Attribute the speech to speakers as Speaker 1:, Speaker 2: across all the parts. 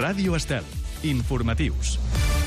Speaker 1: Ràdio Estel. Informatius.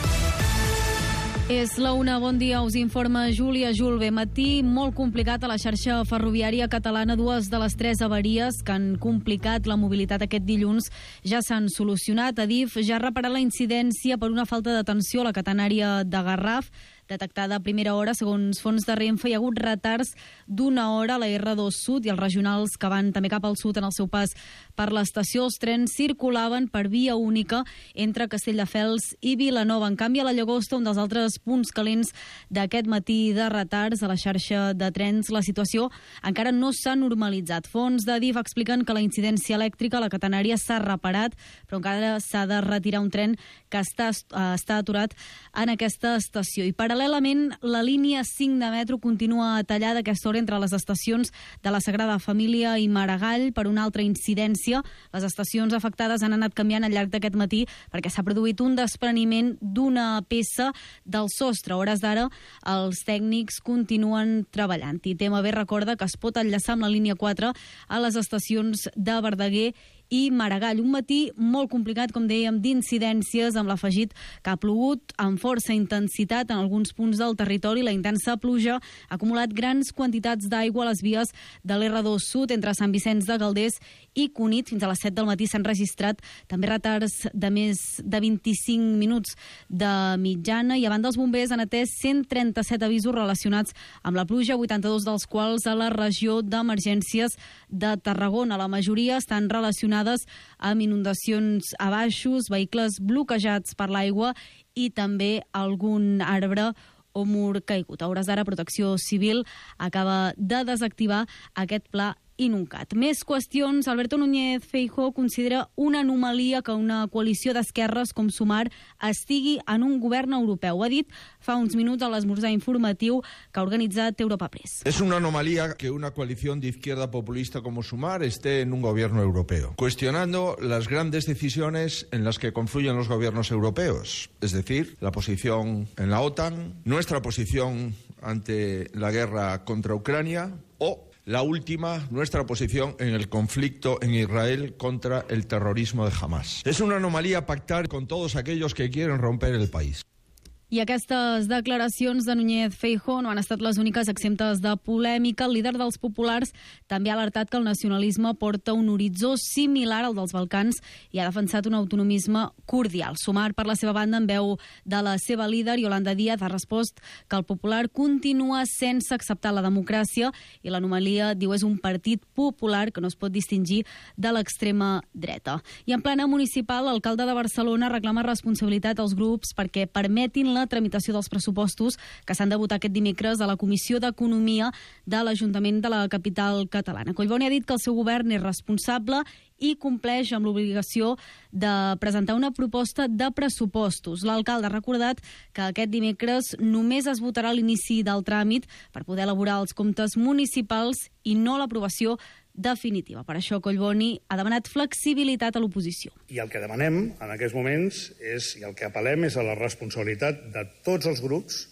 Speaker 2: És la una, bon dia, us informa Júlia Julve. Matí molt complicat a la xarxa ferroviària catalana. Dues de les tres avaries que han complicat la mobilitat aquest dilluns ja s'han solucionat. Adif ja ha reparat la incidència per una falta d'atenció a la catenària de Garraf, detectada a primera hora. Segons fons de Renfe, hi ha hagut retards d'una hora a la R2 Sud i els regionals que van també cap al sud en el seu pas per l'estació. Els trens circulaven per via única entre Castelldefels i Vilanova. En canvi, a la Llagosta, un dels altres punts calents d'aquest matí de retards a la xarxa de trens, la situació encara no s'ha normalitzat. Fons d'Adif expliquen que la incidència elèctrica a la catenària s'ha reparat, però encara s'ha de retirar un tren que està aturat en aquesta estació. I paral·lelament, la línia 5 de metro continua tallada a aquesta hora entre les estacions de la Sagrada Família i Maragall per una altra incidència. Les estacions afectades han anat canviant al llarg d'aquest matí perquè s'ha produït un despreniment d'una peça del sostre. A hores d'ara, els tècnics continuen treballant. I TMB recorda que es pot enllaçar amb la línia 4 a les estacions de Verdaguer i Maragall. Un matí molt complicat, com dèiem, d'incidències, amb l'afegit que ha plogut amb força intensitat en alguns punts del territori. La intensa pluja ha acumulat grans quantitats d'aigua a les vies de l'R2 Sud entre Sant Vicenç de Calders i Cunit. Fins a les 7 del matí s'han registrat també retards de més de 25 minuts de mitjana, i a banda els bombers han atès 137 avisos relacionats amb la pluja, 82 dels quals a la regió d'emergències de Tarragona. La majoria estan relacionades amb inundacions a baixos, vehicles bloquejats per l'aigua i també algun arbre o mur caigut. A hores d'ara, Protecció Civil acaba de desactivar aquest pla Inuncat. Més qüestions. Alberto Núñez Feijóo considera una anomalia que una coalició d'esquerres com Sumar estigui en un govern europeu. Ho ha dit fa uns minuts a l'esmorzar informatiu que ha organitzat Europa Press.
Speaker 3: Es una anomalía que una coalición de izquierda populista como Sumar esté en un gobierno europeo, cuestionando las grandes decisiones en las que confluyen los gobiernos europeos, es decir, la posición en la OTAN, nuestra posición ante la guerra contra Ucrania o la última, nuestra posición en el conflicto en Israel contra el terrorismo de Hamas. Es una anomalía pactar con todos aquellos que quieren romper el país.
Speaker 2: I aquestes declaracions de Núñez Feijóo no han estat les úniques exemptes de polèmica. El líder dels populars també ha alertat que el nacionalisme porta un horitzó similar al dels Balcans i ha defensat un autonomisme cordial. Sumar, per la seva banda, en veu de la seva líder, Yolanda Díaz, ha respost que el popular continua sense acceptar la democràcia i l'anomalia, diu, és un partit popular que no es pot distingir de l'extrema dreta. I en plana municipal, l'alcalde de Barcelona reclama responsabilitat als grups perquè permetin la tramitació dels pressupostos que s'han de votar aquest dimecres a la Comissió d'Economia de l'Ajuntament de la capital catalana. Collboni ha dit que el seu govern és responsable i compleix amb l'obligació de presentar una proposta de pressupostos. L'alcalde ha recordat que aquest dimecres només es votarà l'inici del tràmit per poder elaborar els comptes municipals i no l'aprovació definitiva. Per això Collboni ha demanat flexibilitat a l'oposició.
Speaker 4: I el que demanem en aquests moments és, i el que apel·lem és a la responsabilitat de tots els grups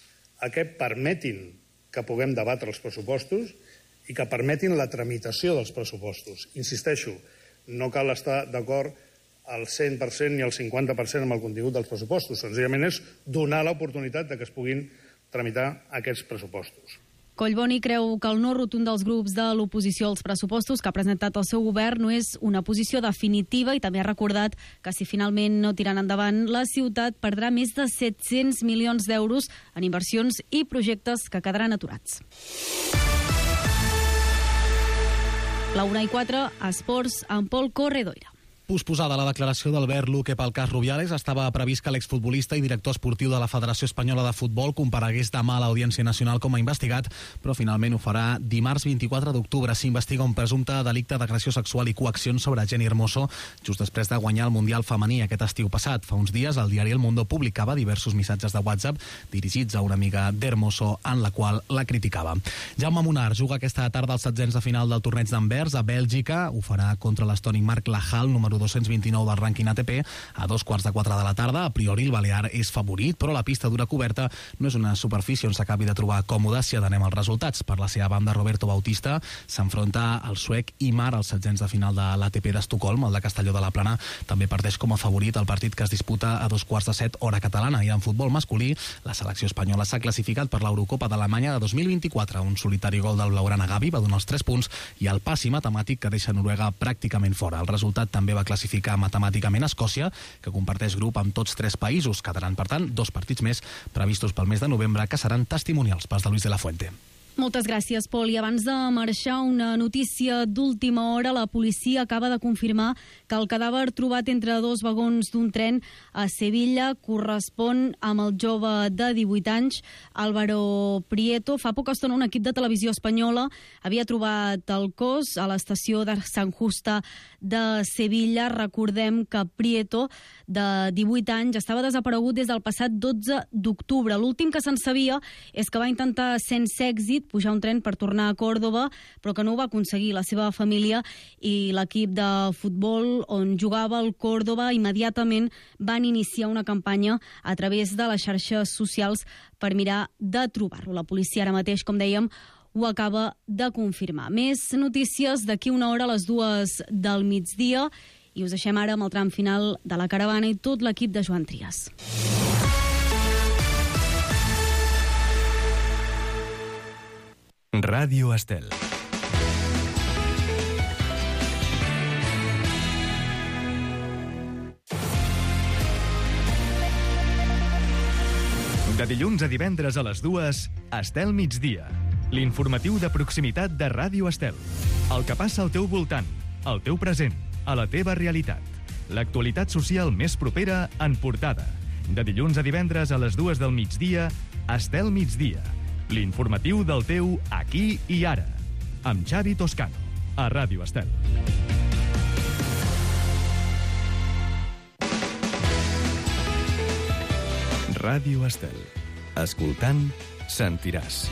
Speaker 4: a que permetin que puguem debatre els pressupostos i que permetin la tramitació dels pressupostos. Insisteixo, no cal estar d'acord al 100% ni al 50% amb el contingut dels pressupostos. Senzillament és donar l'oportunitat de que es puguin tramitar aquests pressupostos.
Speaker 2: Collboni creu que el no rotund dels grups de l'oposició als pressupostos que ha presentat el seu govern no és una posició definitiva, i també ha recordat que si finalment no tiran endavant, la ciutat perdrà més de 700 milions d'euros en inversions i projectes que quedaran aturats. La 1:04, esports, amb Pol Corredoira.
Speaker 5: Posposada la declaració d'Albert Luque pel cas Rubiales, estava previst que l'exfutbolista i director esportiu de la Federació Espanyola de Futbol comparegués demà a l'Audiència Nacional com a investigat, però finalment ho farà dimarts 24 d'octubre. S'investiga un presumpte delicte d'agressió sexual i coaccions sobre Jenny Hermoso just després de guanyar el Mundial femení aquest estiu passat. Fa uns dies el diari El Mundo publicava diversos missatges de WhatsApp dirigits a una amiga d'Hermoso en la qual la criticava. Jaume Munar juga aquesta tarda als setzents de final del torneig d'Anvers a Bèlgica. Ho farà contra l'estònic Marc Lajal, número número 229 del rànquing ATP, a 3:15 de la tarda. A priori el balear és favorit, però la pista dura coberta no és una superfície on s'acabi de trobar còmode si atenem els resultats. Per la seva banda, Roberto Bautista s'enfronta al suec Imar als setzents de final de l'ATP d'Estocolm. El de Castelló de la Plana també parteix com a favorit el partit que es disputa a 6:45 hora catalana. I en futbol masculí, la selecció espanyola s'ha classificat per l'Eurocopa d'Alemanya de 2024. Un solitari gol del blaugrana Gavi va donar els 3 punts i el passi matemàtic que deixa Noruega pràcticament fora. El resultat també va classificar matemàticament Escòcia, que comparteix grup amb tots 3 països. Quedaran, per tant, 2 partits més previstos pel mes de novembre que seran testimonials pels de Luis de la Fuente.
Speaker 2: Moltes gràcies, Pol. I abans de marxar, una notícia d'última hora. La policia acaba de confirmar que el cadàver trobat entre 2 vagons d'un tren a Sevilla correspon amb el jove de 18 anys, Álvaro Prieto. Fa poca estona un equip de televisió espanyola havia trobat el cos a l'estació de Sant Justa de Sevilla. Recordem que Prieto, de 18 anys, estava desaparegut des del passat 12 d'octubre. L'últim que se'n sabia és que va intentar, sense èxit, pujar un tren per tornar a Còrdova, però que no ho va aconseguir. La seva família i l'equip de futbol on jugava el Còrdova immediatament van iniciar una campanya a través de les xarxes socials per mirar de trobar-lo. La policia ara mateix, com dèiem, ho acaba de confirmar. Més notícies d'aquí una hora a les 2 del migdia i us deixem ara amb el tram final de la caravana i tot l'equip de Joan Trias.
Speaker 1: Ràdio Estel. De dilluns a divendres a les 2, Estel migdia. L'informatiu de proximitat de Ràdio Estel. El que passa al teu voltant, al teu present, a la teva realitat. L'actualitat social més propera en portada. De dilluns a divendres a les 2 del migdia, Estel migdia. L'informatiu del teu aquí i ara. Amb Xavi Toscano, a Ràdio Estel. Ràdio Estel. Escoltant, sentiràs.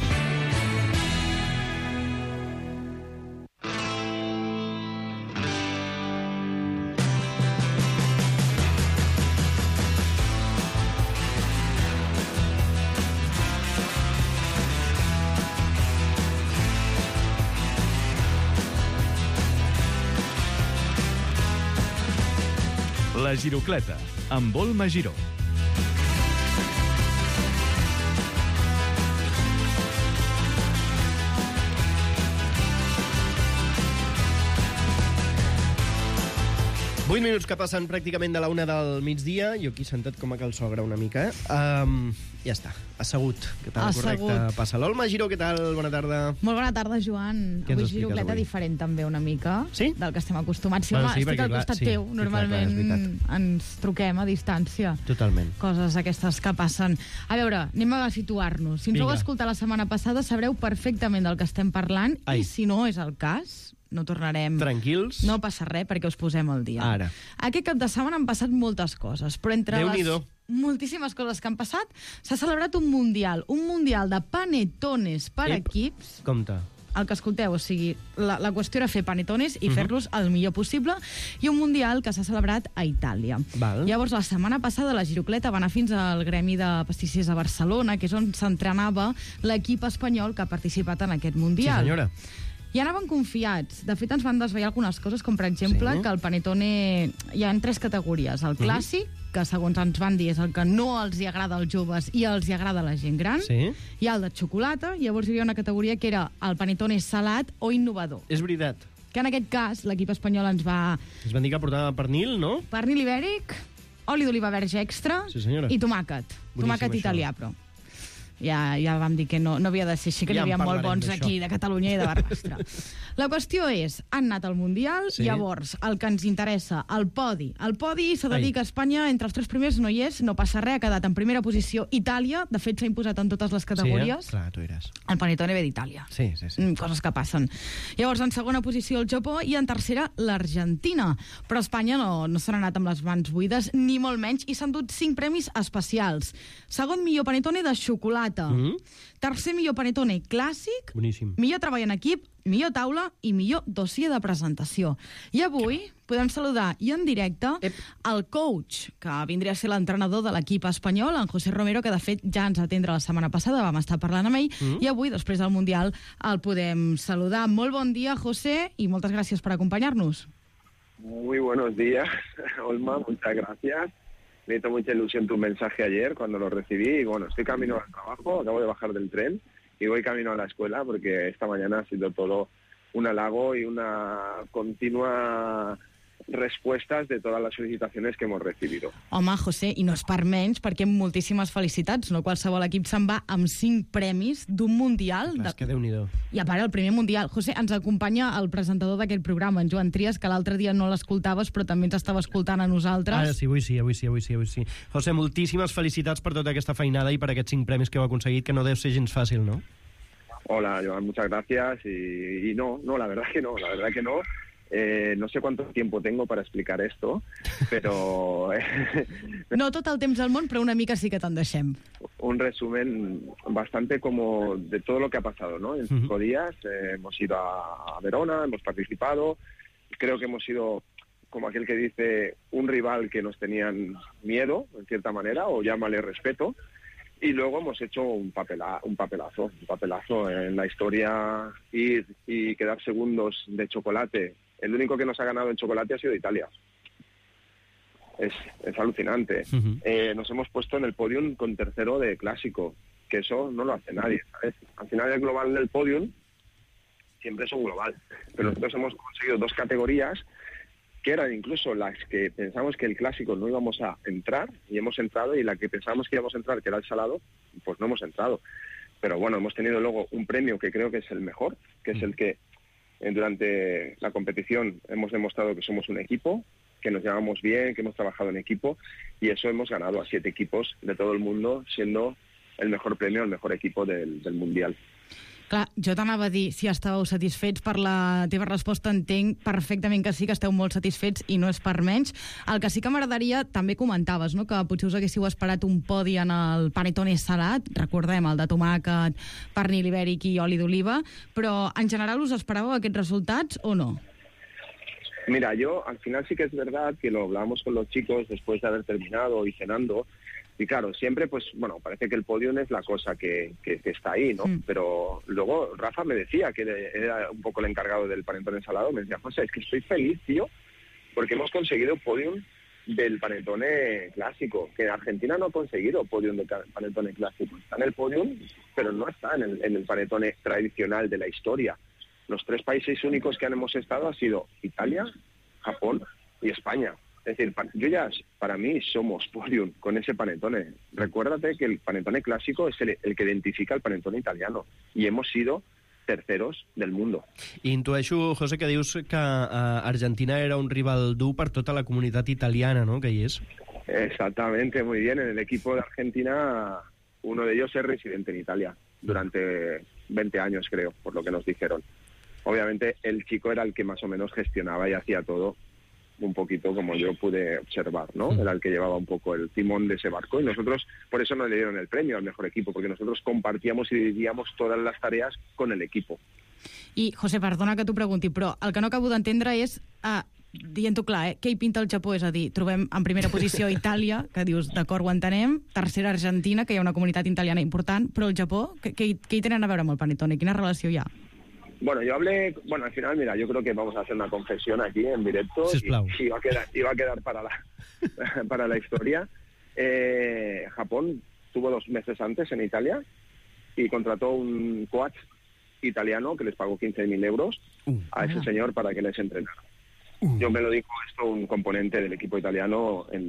Speaker 1: La Girocleta, amb Volma Giró.
Speaker 6: Vuit minuts que passen pràcticament de la 1 del migdia. Jo aquí sentat com a calçogra una mica. Ja està, assegut. Què tal? Correcte. Passa l'Olma Giró, què tal? Bona tarda.
Speaker 7: Molt bona tarda, Joan.
Speaker 6: Què ens
Speaker 7: avui
Speaker 6: expliques
Speaker 7: girocleta
Speaker 6: avui?
Speaker 7: diferent també una mica,
Speaker 6: Sí?
Speaker 7: del que estem acostumats. Sí,
Speaker 6: Bueno,
Speaker 7: home,
Speaker 6: sí,
Speaker 7: estic
Speaker 6: perquè,
Speaker 7: al
Speaker 6: clar,
Speaker 7: costat
Speaker 6: sí,
Speaker 7: teu.
Speaker 6: sí,
Speaker 7: Normalment
Speaker 6: clar, és veritat.
Speaker 7: ens truquem a distància.
Speaker 6: Totalment.
Speaker 7: Coses aquestes que passen. A veure, anem a situar-nos. Si ens
Speaker 6: Vinga.
Speaker 7: heu escoltat la setmana passada, sabreu perfectament del que estem parlant.
Speaker 6: Ai.
Speaker 7: I si no és el cas, no tornarem...
Speaker 6: Tranquils.
Speaker 7: No passa res perquè us posem al dia.
Speaker 6: Ara.
Speaker 7: Aquest cap de setmana han passat moltes coses, però entre
Speaker 6: Déu-n'hi-do.
Speaker 7: moltíssimes coses que han passat, s'ha celebrat un mundial de panetones per
Speaker 6: Ep.
Speaker 7: equips.
Speaker 6: Compte.
Speaker 7: El que escolteu, o sigui, la qüestió era fer panetones i fer-los el millor possible, i un mundial que s'ha celebrat a Itàlia.
Speaker 6: Val.
Speaker 7: Llavors, la setmana passada, la Girocleta va anar fins al Gremi de Pastissiers de Barcelona, que és on s'entrenava l'equip espanyol que ha participat en aquest mundial.
Speaker 6: Sí, senyora.
Speaker 7: I anaven confiats. De fet, ens van desvetllar algunes coses, com per exemple
Speaker 6: Sí.
Speaker 7: que el panetone... Hi ha 3 categories. El clàssic, que segons ens van dir és el que no els hi agrada als joves i els hi agrada a la gent gran.
Speaker 6: Sí.
Speaker 7: Hi ha el de xocolata, llavors hi havia una categoria que era el panetone salat o innovador.
Speaker 6: És veritat.
Speaker 7: Que en aquest cas l'equip espanyol ens va...
Speaker 6: Ens van dir que portava pernil, no?
Speaker 7: Pernil ibèric, oli d'oliva verge extra
Speaker 6: Sí, senyora.
Speaker 7: i tomàquet. Tomàquet
Speaker 6: això.
Speaker 7: italià, però. Ja vam dir que no havia de ser així, que
Speaker 6: Ja
Speaker 7: n'hi
Speaker 6: en
Speaker 7: havia molt
Speaker 6: parlarem
Speaker 7: bons
Speaker 6: d'això.
Speaker 7: aquí, de Catalunya i de Barbastre. La qüestió és, han anat al Mundial,
Speaker 6: Sí.
Speaker 7: llavors, el que ens interessa, el podi. El podi s'ha de
Speaker 6: Ai.
Speaker 7: dir que Espanya, entre els 3 primers, no hi és, no passa res, ha quedat en primera posició Itàlia, de fet s'ha imposat en totes les categories.
Speaker 6: Sí, clar, tu eres.
Speaker 7: El panetone ve d'Itàlia.
Speaker 6: Sí.
Speaker 7: Coses que passen. Llavors, en segona posició el Japó i en tercera l'Argentina. Però Espanya no se n'ha anat amb les mans buides, ni molt menys, i s'han dut 5 premis especials. Segon millor panetone de xocolata, xocolata. Tercer millor panetone clàssic.
Speaker 6: Boníssim.
Speaker 7: Millor treball en equip, millor taula i millor dossier de presentació. I avui podem saludar i en directe el coach, que vindria a ser l'entrenador de l'equip espanyol, en José Romero, que de fet ja ens atendrà la setmana passada, vam estar parlant amb ell, i avui, després del Mundial, el podem saludar. Molt bon dia, José, i moltes gràcies per acompanyar-nos.
Speaker 8: Muy buenos días, Olma, muchas gracias. Me hizo mucha ilusión tu mensaje ayer cuando lo recibí y bueno, estoy camino al trabajo, acabo de bajar del tren y voy camino a la escuela porque esta mañana ha sido todo un halago y una continua respuestas de todas les felicitacions que hemos recibido.
Speaker 7: Home, José, i no és per menys, perquè moltíssimes felicitats. No qualsevol equip se'n va amb 5 premis d'un Mundial.
Speaker 6: És que Déu-n'hi-do.
Speaker 7: I a part, el primer Mundial. José, ens acompanya el presentador d'aquest programa, en Joan Trias, que l'altre dia no l'escoltaves, però també ens estava escoltant a nosaltres.
Speaker 6: Ara sí, avui sí. José, moltíssimes felicitats per tota aquesta feinada i per aquests 5 premis que heu aconseguit, que no deu ser gens fàcil, no?
Speaker 8: Hola, Joan, muchas gracias. Y no, la verdad que no. No sé cuánto tiempo tengo para explicar esto, pero...
Speaker 7: No tot el temps del món, però una mica sí que te'n deixem.
Speaker 8: Un resumen bastante como de todo lo que ha pasado, ¿no? En 5 días hemos ido a Verona, hemos participado, creo que hemos sido, como aquel que dice, un rival que nos tenían miedo, en cierta manera, o llámale respeto, y luego hemos hecho un papelazo en la historia, ir y quedar segundos de chocolate. El único que nos ha ganado en chocolate ha sido Italia. Es alucinante. Nos hemos puesto en el podium con tercero de clásico, que eso no lo hace nadie, ¿sabes? Al final el global del podium siempre es un global, pero nosotros hemos conseguido 2 categorías que eran incluso las que pensamos que el clásico no íbamos a entrar, y hemos entrado, y la que pensamos que íbamos a entrar, que era el salado, pues no hemos entrado. Pero bueno, hemos tenido luego un premio que creo que es el mejor, que es el que durante la competición hemos demostrado que somos un equipo, que nos llevamos bien, que hemos trabajado en equipo, y eso hemos ganado a 7 equipos de todo el mundo, siendo el mejor premio, el mejor equipo del Mundial.
Speaker 7: Clar, jo t'anava a dir si estàveu satisfets. Per la teva resposta entenc perfectament que sí, que esteu molt satisfets i no és per menys. El que sí que m'agradaria, també comentaves, no?, que potser us haguéssiu esperat un podi en el panetone salat, recordem, el de tomàquet, pernil ibèric i oli d'oliva, però en general us esperàveu aquests resultats o no?
Speaker 8: Mira, yo al final sí que es verdad que lo hablábamos con los chicos después de haber terminado y cenando. Y claro, siempre, pues, bueno, parece que el podium es la cosa que está ahí, ¿no? Pero luego Rafa me decía, que era un poco el encargado del panetone salado, me decía, José, es que estoy feliz, tío, porque hemos conseguido podium del panetone clásico, que Argentina no ha conseguido podium del panetone clásico. Está en el podium, pero no está en el panetone tradicional de la historia. Los 3 países únicos que hemos estado ha sido Italia, Japón y España. Es decir, para mí somos podium con ese panetone. Recuérdate que el panetone clásico es el que identifica el panetone italiano, y hemos sido terceros del mundo.
Speaker 6: I intueixo, José, que dius que Argentina era un rival dur per tota la comunitat italiana, ¿no?, que hi és.
Speaker 8: Exactamente, muy bien. En el equipo de Argentina, uno de ellos es residente en Italia durante 20 años, creo, por lo que nos dijeron. Obviamente, el chico era el que más o menos gestionaba y hacía todo un poquito como yo pude observar, ¿no? Era el que llevaba un poco el timón de ese barco, y nosotros, por eso nos le dieron el premio al mejor equipo, porque nosotros compartíamos i dividíamos todas las tareas con el equipo.
Speaker 7: I, José, perdona que t'ho pregunti, però el que no acabo d'entendre és, dient-ho clar, què hi pinta el Japó? És a dir, trobem en primera posició Itàlia, que dius, d'acord, ho entenem, tercera Argentina, que hi ha una comunitat italiana important, però el Japó, què hi tenen a veure amb el panetone? Quina relació hi ha?
Speaker 8: Bueno, al final, mira, yo creo que vamos a hacer una confesión aquí en directo, y va a quedar para la historia. Japón tuvo 2 meses antes en Italia y contrató un coach italiano que les pagó 15.000 euros a ese señor para que les entrenara. Yo me lo dijo esto un componente del equipo italiano en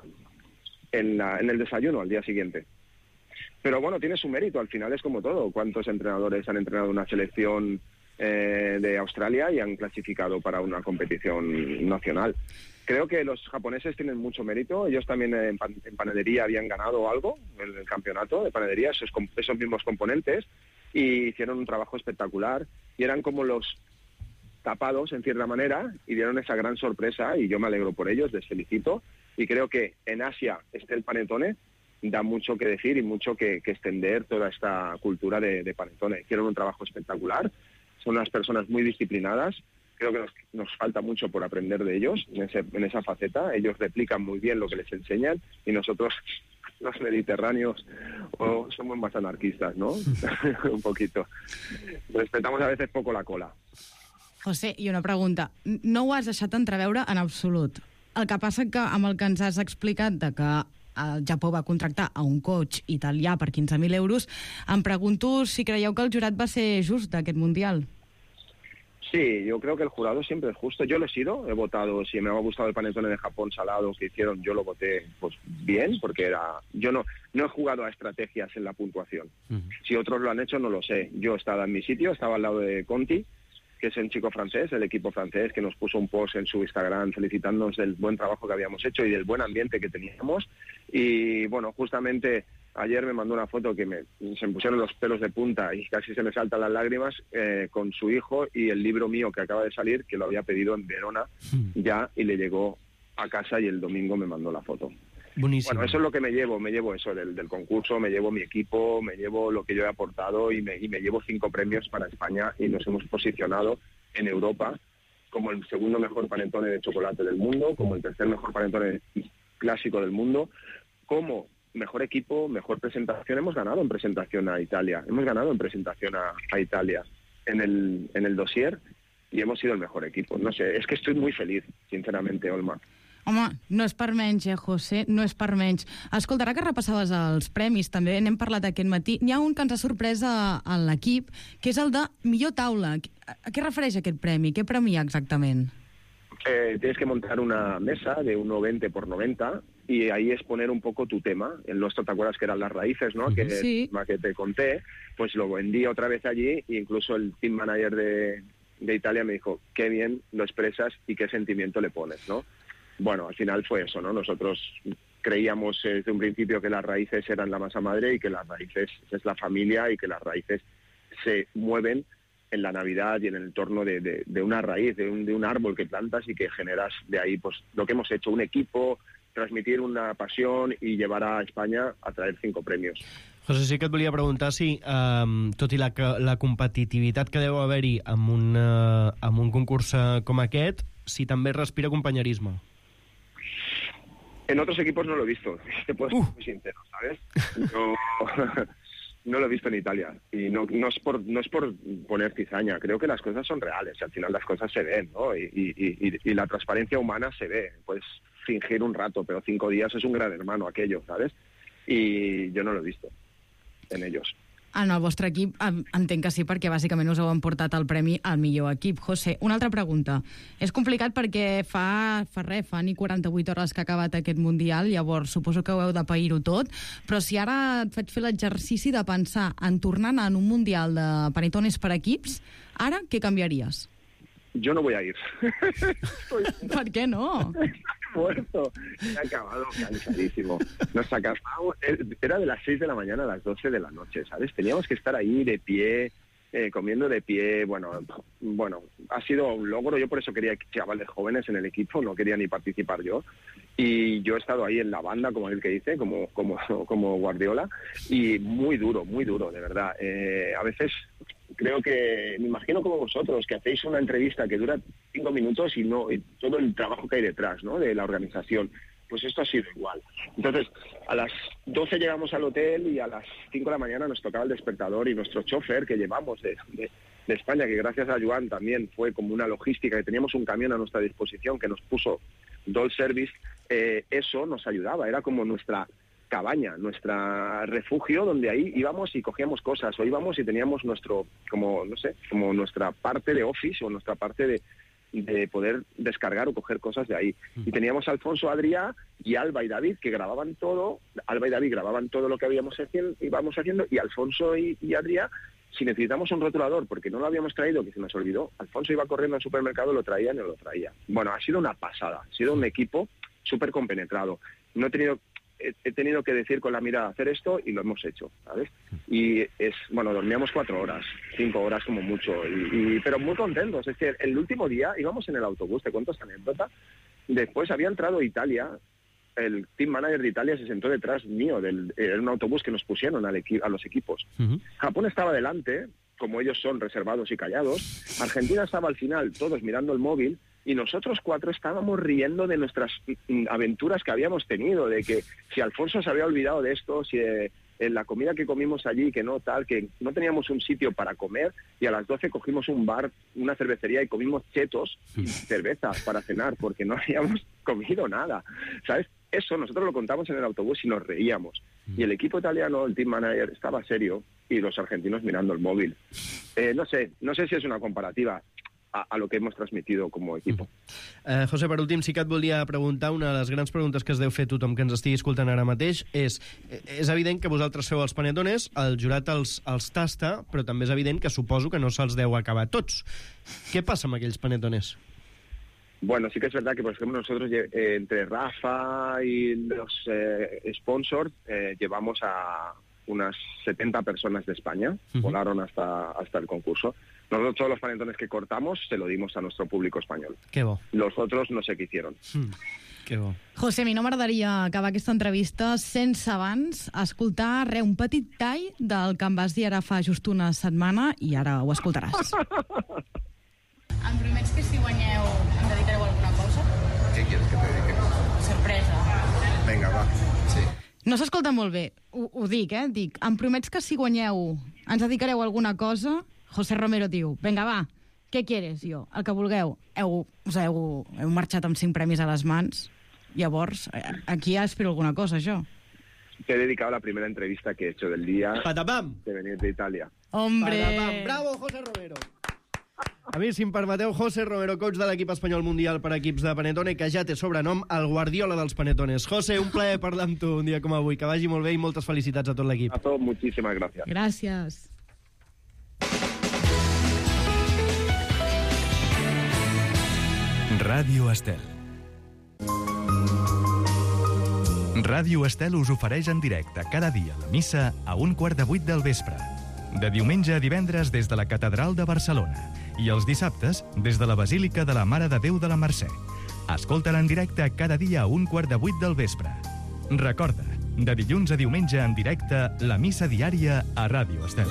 Speaker 8: el desayuno al día siguiente. Pero bueno, tiene su mérito, al final es como todo. ¿Cuántos entrenadores han entrenado una selección de Australia y han clasificado para una competición nacional? Creo que los japoneses tienen mucho mérito. Ellos también en panadería habían ganado algo en el campeonato de panadería, esos mismos componentes, y hicieron un trabajo espectacular, y eran como los tapados en cierta manera, y dieron esa gran sorpresa, y yo me alegro por ellos, les felicito, y creo que en Asia esté el panetone, da mucho que decir y mucho que extender toda esta cultura de Panettone. Hicieron un trabajo espectacular, son unas personas muy disciplinadas. Creo que nos falta mucho por aprender de ellos en esa faceta. Ellos replican muy bien lo que les enseñan y nosotros, los mediterráneos, somos más anarquistas, ¿no? Un poquito. Respetamos a veces poco la cola.
Speaker 7: José, i una pregunta. No ho has deixat entreveure en absolut. El que passa que amb el que ens has explicat de que el Japó va contractar a un coach italià per 15.000 euros, em pregunto si creieu que el jurat va ser just d'aquest Mundial.
Speaker 8: Sí, yo creo que el jurado siempre es justo. Yo lo he sido, he votado, si me ha gustado el Panettone de Japón salado que hicieron, yo lo voté pues bien, porque yo no he jugado a estrategias en la puntuación. Si otros lo han hecho, no lo sé. Yo estaba en mi sitio, estaba al lado de Conti, que es un chico francés, el equipo francés, que nos puso un post en su Instagram felicitándonos del buen trabajo que habíamos hecho y del buen ambiente que teníamos. Y bueno, justamente ayer me mandó una foto que se me pusieron los pelos de punta y casi se me saltan las lágrimas, con su hijo y el libro mío que acaba de salir, que lo había pedido en Verona ya, y le llegó a casa y el domingo me mandó la foto.
Speaker 6: Buenísimo.
Speaker 8: Bueno, eso es lo que me llevo eso del concurso, me llevo mi equipo, me llevo lo que yo he aportado y me llevo 5 premios para España y nos hemos posicionado en Europa como el segundo mejor panettone de chocolate del mundo, como el tercer mejor panettone clásico del mundo, como mejor equipo, mejor presentación. Hemos ganado en presentación a Italia, a Italia en el dossier y hemos sido el mejor equipo. No sé, es que estoy muy feliz, sinceramente, Olma.
Speaker 7: Home, no és per menys, José, no és per menys. Escolta, ara que repassaves els premis, també n'hem parlat aquest matí, n'hi ha un que ens ha sorprès a l'equip, que és el de millor taula. A què refereix aquest premi? Què premia exactament?
Speaker 8: Tienes que montar una mesa de 1,20 por 90 y ahí es poner un poco tu tema. El nuestro, ¿te acuerdas que eran las raíces, no? Que
Speaker 7: sí.
Speaker 8: Que te conté, pues lo vendí otra vez allí e incluso el team manager de Italia me dijo, qué bien lo expresas y qué sentimiento le pones, ¿no? Bueno, al final fue eso, ¿no? Nosotros creíamos desde un principio que las raíces eran la masa madre y que las raíces es la familia y que las raíces se mueven en la Navidad y en el entorno de una raíz, de un árbol que plantas y que generas de ahí pues lo que hemos hecho, un equipo, transmitir una pasión y llevar a España a traer 5 premios.
Speaker 6: José, sí que et volia preguntar si, tot i la competitivitat que deu haver-hi amb un concurs com aquest, si també respira companyerisme.
Speaker 8: En otros equipos no lo he visto, te puedo ser muy sincero, ¿sabes? No lo he visto en Italia y no es por poner cizaña, creo que las cosas son reales y al final las cosas se ven, ¿no? Y la transparencia humana se ve, puedes fingir un rato, pero 5 días es un gran hermano aquello, ¿sabes? Y yo no lo he visto en ellos.
Speaker 7: En el vostre equip entenc que sí, perquè bàsicament us heu emportat el premi al millor equip. José, una altra pregunta. És complicat perquè fa ni 48 hores que ha acabat aquest Mundial, llavors suposo que ho heu de pair-ho tot, però si ara et faig fer l'exercici de pensar en tornar en un Mundial de panettones per equips, ara què canviaries?
Speaker 8: Yo no voy a ir.
Speaker 7: ¿Por qué no?
Speaker 8: Muerto, he acabado cansadísimo. Nos acabamos, era de las 6 de la mañana a las 12 de la noche, ¿sabes? Teníamos que estar ahí de pie, comiendo de pie. Bueno, ha sido un logro. Yo por eso quería chavales jóvenes en el equipo, no quería ni participar yo. Y yo he estado ahí en la banda, como el que dice, como Guardiola, y muy duro, de verdad. A veces creo que, me imagino como vosotros, que hacéis una entrevista que dura 5 minutos y todo el trabajo que hay detrás, ¿no?, de la organización. Pues esto ha sido igual. Entonces, a las 12 llegamos al hotel y a las 5 de la mañana nos tocaba el despertador y nuestro chofer que llevamos de España, que gracias a Joan también fue como una logística, que teníamos un camión a nuestra disposición que nos puso Doll Service, eso nos ayudaba, era como nuestra cabaña, nuestro refugio, donde ahí íbamos y cogíamos cosas, o íbamos y teníamos nuestro, como nuestra parte de office o nuestra parte de poder descargar o coger cosas de ahí. Y teníamos a Alfonso, Adrià y Alba y David, que grababan todo. Alba y David grababan todo lo que íbamos haciendo, y Alfonso y Adrià, si necesitamos un rotulador, porque no lo habíamos traído, que se nos olvidó, Alfonso iba corriendo al supermercado, lo traía y no lo traía. Bueno, ha sido una pasada, ha sido un equipo súper compenetrado. He tenido que decir con la mirada hacer esto y lo hemos hecho, ¿sabes? Y dormíamos 4 horas, 5 horas como mucho, pero muy contentos. Es que el último día íbamos en el autobús, te cuento esta anécdota, después había entrado Italia el team manager de Italia se sentó detrás mío, era un autobús que nos pusieron a los equipos. Japón estaba delante, como ellos son reservados y callados. Argentina estaba al final, todos mirando el móvil, y nosotros 4 estábamos riendo de nuestras aventuras que habíamos tenido, de que si Alfonso se había olvidado de esto, si en la comida que comimos allí, que no teníamos un sitio para comer, y a las 12 cogimos un bar, una cervecería, y comimos chetos y cervezas para cenar, porque no habíamos comido nada, ¿sabes? Eso nosotros lo contamos en el autobús y nos reíamos. Y el equipo italiano, el team manager, estaba serio, y los argentinos mirando el móvil. No sé si és una comparativa a lo que hemos transmitido como equipo.
Speaker 6: José, per últim, sí que et volia preguntar, una de les grans preguntes que es deu fer tothom que ens estigui escoltant ara mateix és evident que vosaltres feu els panetones, el jurat els tasta, però també és evident que suposo que no se'ls deu acabar tots. Què passa amb aquells panetones?
Speaker 8: Bueno, sí que es verdad que, por ejemplo, nosotros entre Rafa y los sponsors llevamos a unas 70 personas de España, volaron hasta el concurso. Nosotros todos los panetones que cortamos se lo dimos a nuestro público español.
Speaker 6: Qué bo.
Speaker 8: Los otros no sé qué hicieron.
Speaker 6: Que bo.
Speaker 7: José, a mi no m'agradaria acabar aquesta entrevista sense abans escoltar un petit tall del que em vas dir ara fa just una setmana i ara ho escoltaràs.
Speaker 9: Em promets que si guanyeu em dedicareu a alguna cosa?
Speaker 10: ¿Qué quieres que te dediquemos?
Speaker 9: Sorpresa.
Speaker 10: Venga, va. Sí.
Speaker 7: No s'escolta molt bé, ho dic, dic, em promets que si guanyeu ens dedicareu a alguna cosa? José Romero diu, venga, va, què quieres? Jo, el que vulgueu. Heu marxat amb 5 premis a les mans, llavors, aquí ja espero alguna cosa, jo.
Speaker 8: Te he dedicado la primera entrevista que he hecho del día de venir de Italia.
Speaker 7: Hombre!
Speaker 6: Patapam. Bravo, José Romero! A mi, si em permeteu, José Romero, coach de l'equip espanyol mundial per equips de Panetone, que ja té sobrenom el Guardiola dels Panetones. José, un plaer parlar amb tu un dia com avui. Que vagi molt bé i moltes felicitats a tot l'equip.
Speaker 8: A todos, muchísimas gracias.
Speaker 7: Gràcies.
Speaker 1: Ràdio Estel. Ràdio Estel us ofereix en directe cada dia la missa a 7:15 del vespre. De diumenge a divendres des de la Catedral de Barcelona i els dissabtes des de la Basílica de la Mare de Déu de la Mercè. Escolta-la en directe cada dia a 7:15 del vespre. Recorda, de dilluns a diumenge en directe, la missa diària a Ràdio Estel.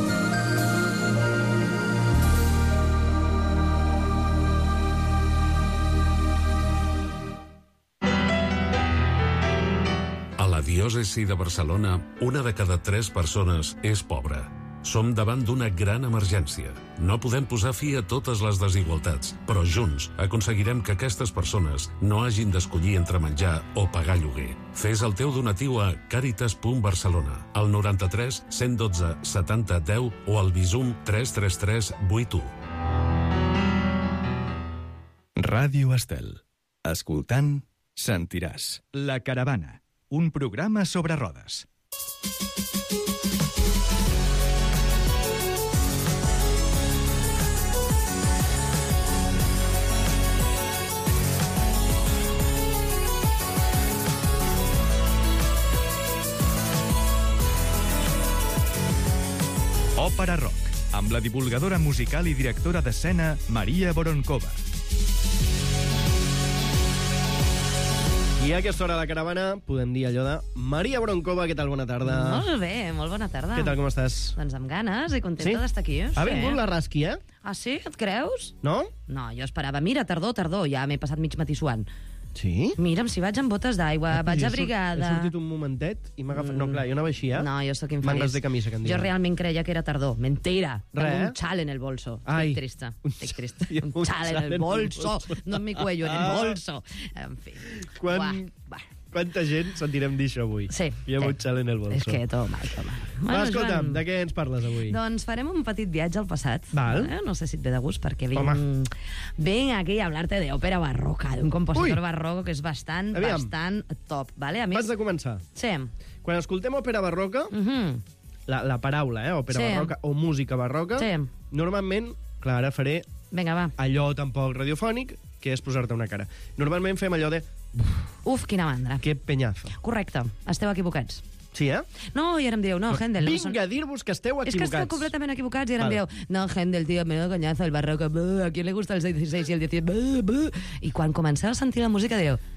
Speaker 11: A la diòcesi de Barcelona, 1 de cada 3 persones és pobra. Som davant d'una gran emergència. No podem posar fi a totes les desigualtats, però junts aconseguirem que aquestes persones no hagin d'escollir entre menjar o pagar lloguer. Fes el teu donatiu a caritas.barcelona, al 93 112 70 10 o al Bizum 333 81.
Speaker 1: Ràdio Estel. Escoltant, sentiràs. La Caravana, un programa sobre rodes. Òpera Rock, amb la divulgadora musical i directora d'escena Maria Voronkova.
Speaker 6: I a aquesta hora de la caravana podem dir allò de Maria Voronkova. Què tal? Bona tarda.
Speaker 12: Molt bé, molt bona tarda.
Speaker 6: Què tal, com estàs?
Speaker 12: Doncs amb ganes i contenta d'estar aquí.
Speaker 6: Ha vingut la Rasqui, eh?
Speaker 12: Ah, sí? Et creus?
Speaker 6: No?
Speaker 12: No, jo esperava. Mira, tardor, ja m'he passat mig matí suant.
Speaker 6: Sí?
Speaker 12: Mira'm, si vaig amb botes d'aigua, vaig abrigada...
Speaker 6: He sortit un momentet i m'ha agafat... No, clar, jo anava així, eh?
Speaker 12: No, jo sóc infeliç.
Speaker 6: Mangas de camisa, que en diuen.
Speaker 12: Jo realment creia que era tardor. Mentira.
Speaker 6: Res,
Speaker 12: Tengo un chal en el bolso.
Speaker 6: Ai.
Speaker 12: Estic trista. Un chal en el bolso. No en mi cuello, en el bolso. En fi.
Speaker 6: Quanta gent sentirem dir això avui?
Speaker 12: Sí.
Speaker 6: Llevo un xal en el bolso.
Speaker 12: És que tot mal, tot mal.
Speaker 6: Va, escolta'm, de què ens parles avui?
Speaker 12: Doncs farem un petit viatge al passat.
Speaker 6: Val.
Speaker 12: No sé si et ve de gust, perquè vengo aquí a hablarte de ópera barroca, d'un compositor barroco que és bastant top. Vale? A més...
Speaker 6: Abans de començar.
Speaker 12: Sí.
Speaker 6: Quan escoltem òpera barroca, la paraula, òpera barroca o música barroca, normalment, clar, ara faré allò tampoc radiofònic, que és posar-te una cara. Normalment fem allò de...
Speaker 12: Uf, quina mandra.
Speaker 6: Que penyazo.
Speaker 12: Correcte, esteu equivocats.
Speaker 6: Sí, eh?
Speaker 12: No, i ara em diu, no, Händel...
Speaker 6: Vinga a dir-vos que esteu equivocats.
Speaker 12: És que esteu completament equivocats i ara em diu, no, Händel, tío, menudo coñazo, el barroco, a qui le gusta el 16 i el 17, I quan comenceu a sentir la música diu,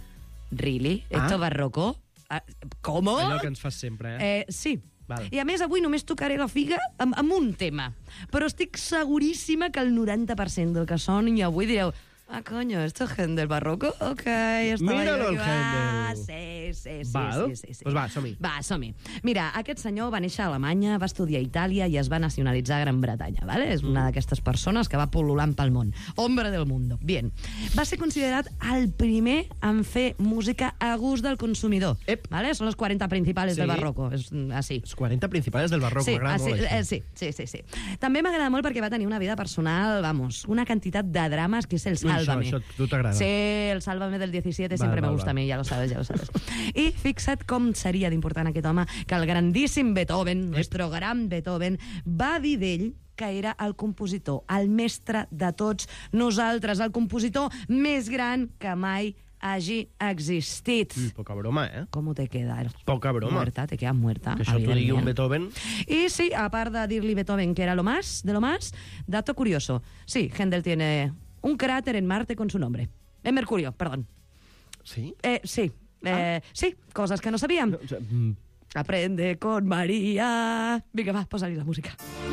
Speaker 12: Really? Esto barroco? Com?
Speaker 6: Allò que ens fas sempre,
Speaker 12: Sí.
Speaker 6: Val.
Speaker 12: I a més, avui només tocaré la figa amb un tema. Però estic seguríssima que el 90% del que soni avui direu coño, ¿esto es Händel barroco? Ok,
Speaker 6: Míralo, el Händel.
Speaker 12: Sí.
Speaker 6: Val? Pues va, som-hi.
Speaker 12: Va, som-hi. Mira, aquest senyor va néixer a Alemanya, va estudiar a Itàlia i es va nacionalitzar a Gran Bretanya, ¿vale? És una d'aquestes persones que va pol·lulant pel món. Hombre del mundo. Bien. Va ser considerat el primer en fer música a gust del consumidor. ¿Vale? Són los 40 principals del barroco. És així.
Speaker 6: Els 40 principals del barroco, m'agrada molt.
Speaker 12: Sí. També m'agrada molt perquè va tenir una vida personal, vamos, una quantitat de drames que és el Sálvame.
Speaker 6: Això tu t'agrada.
Speaker 12: Sí, el Sálvame del 17 siempre me gusta a mi, ja lo sabes. I fixa't com seria d'important aquest home que el grandíssim Beethoven, nuestro gran Beethoven, va dir d'ell que era el compositor, el mestre de tots nosaltres, el compositor més gran que mai hagi existit.
Speaker 6: Poca broma,
Speaker 12: ¿Cómo te queda?
Speaker 6: Poca broma.
Speaker 12: Muerta, te quedas muerta.
Speaker 6: Que això t'ho digui un Beethoven.
Speaker 12: Y sí, a part de dir-li Beethoven que era lo más, dato curioso. Sí, Händel tiene un cráter en Marte con su nombre. En Mercurio, perdón.
Speaker 6: ¿Sí?
Speaker 12: Sí. Sí, cosas que no sabían. Aprende con María. Vinga, va, posa-li la música.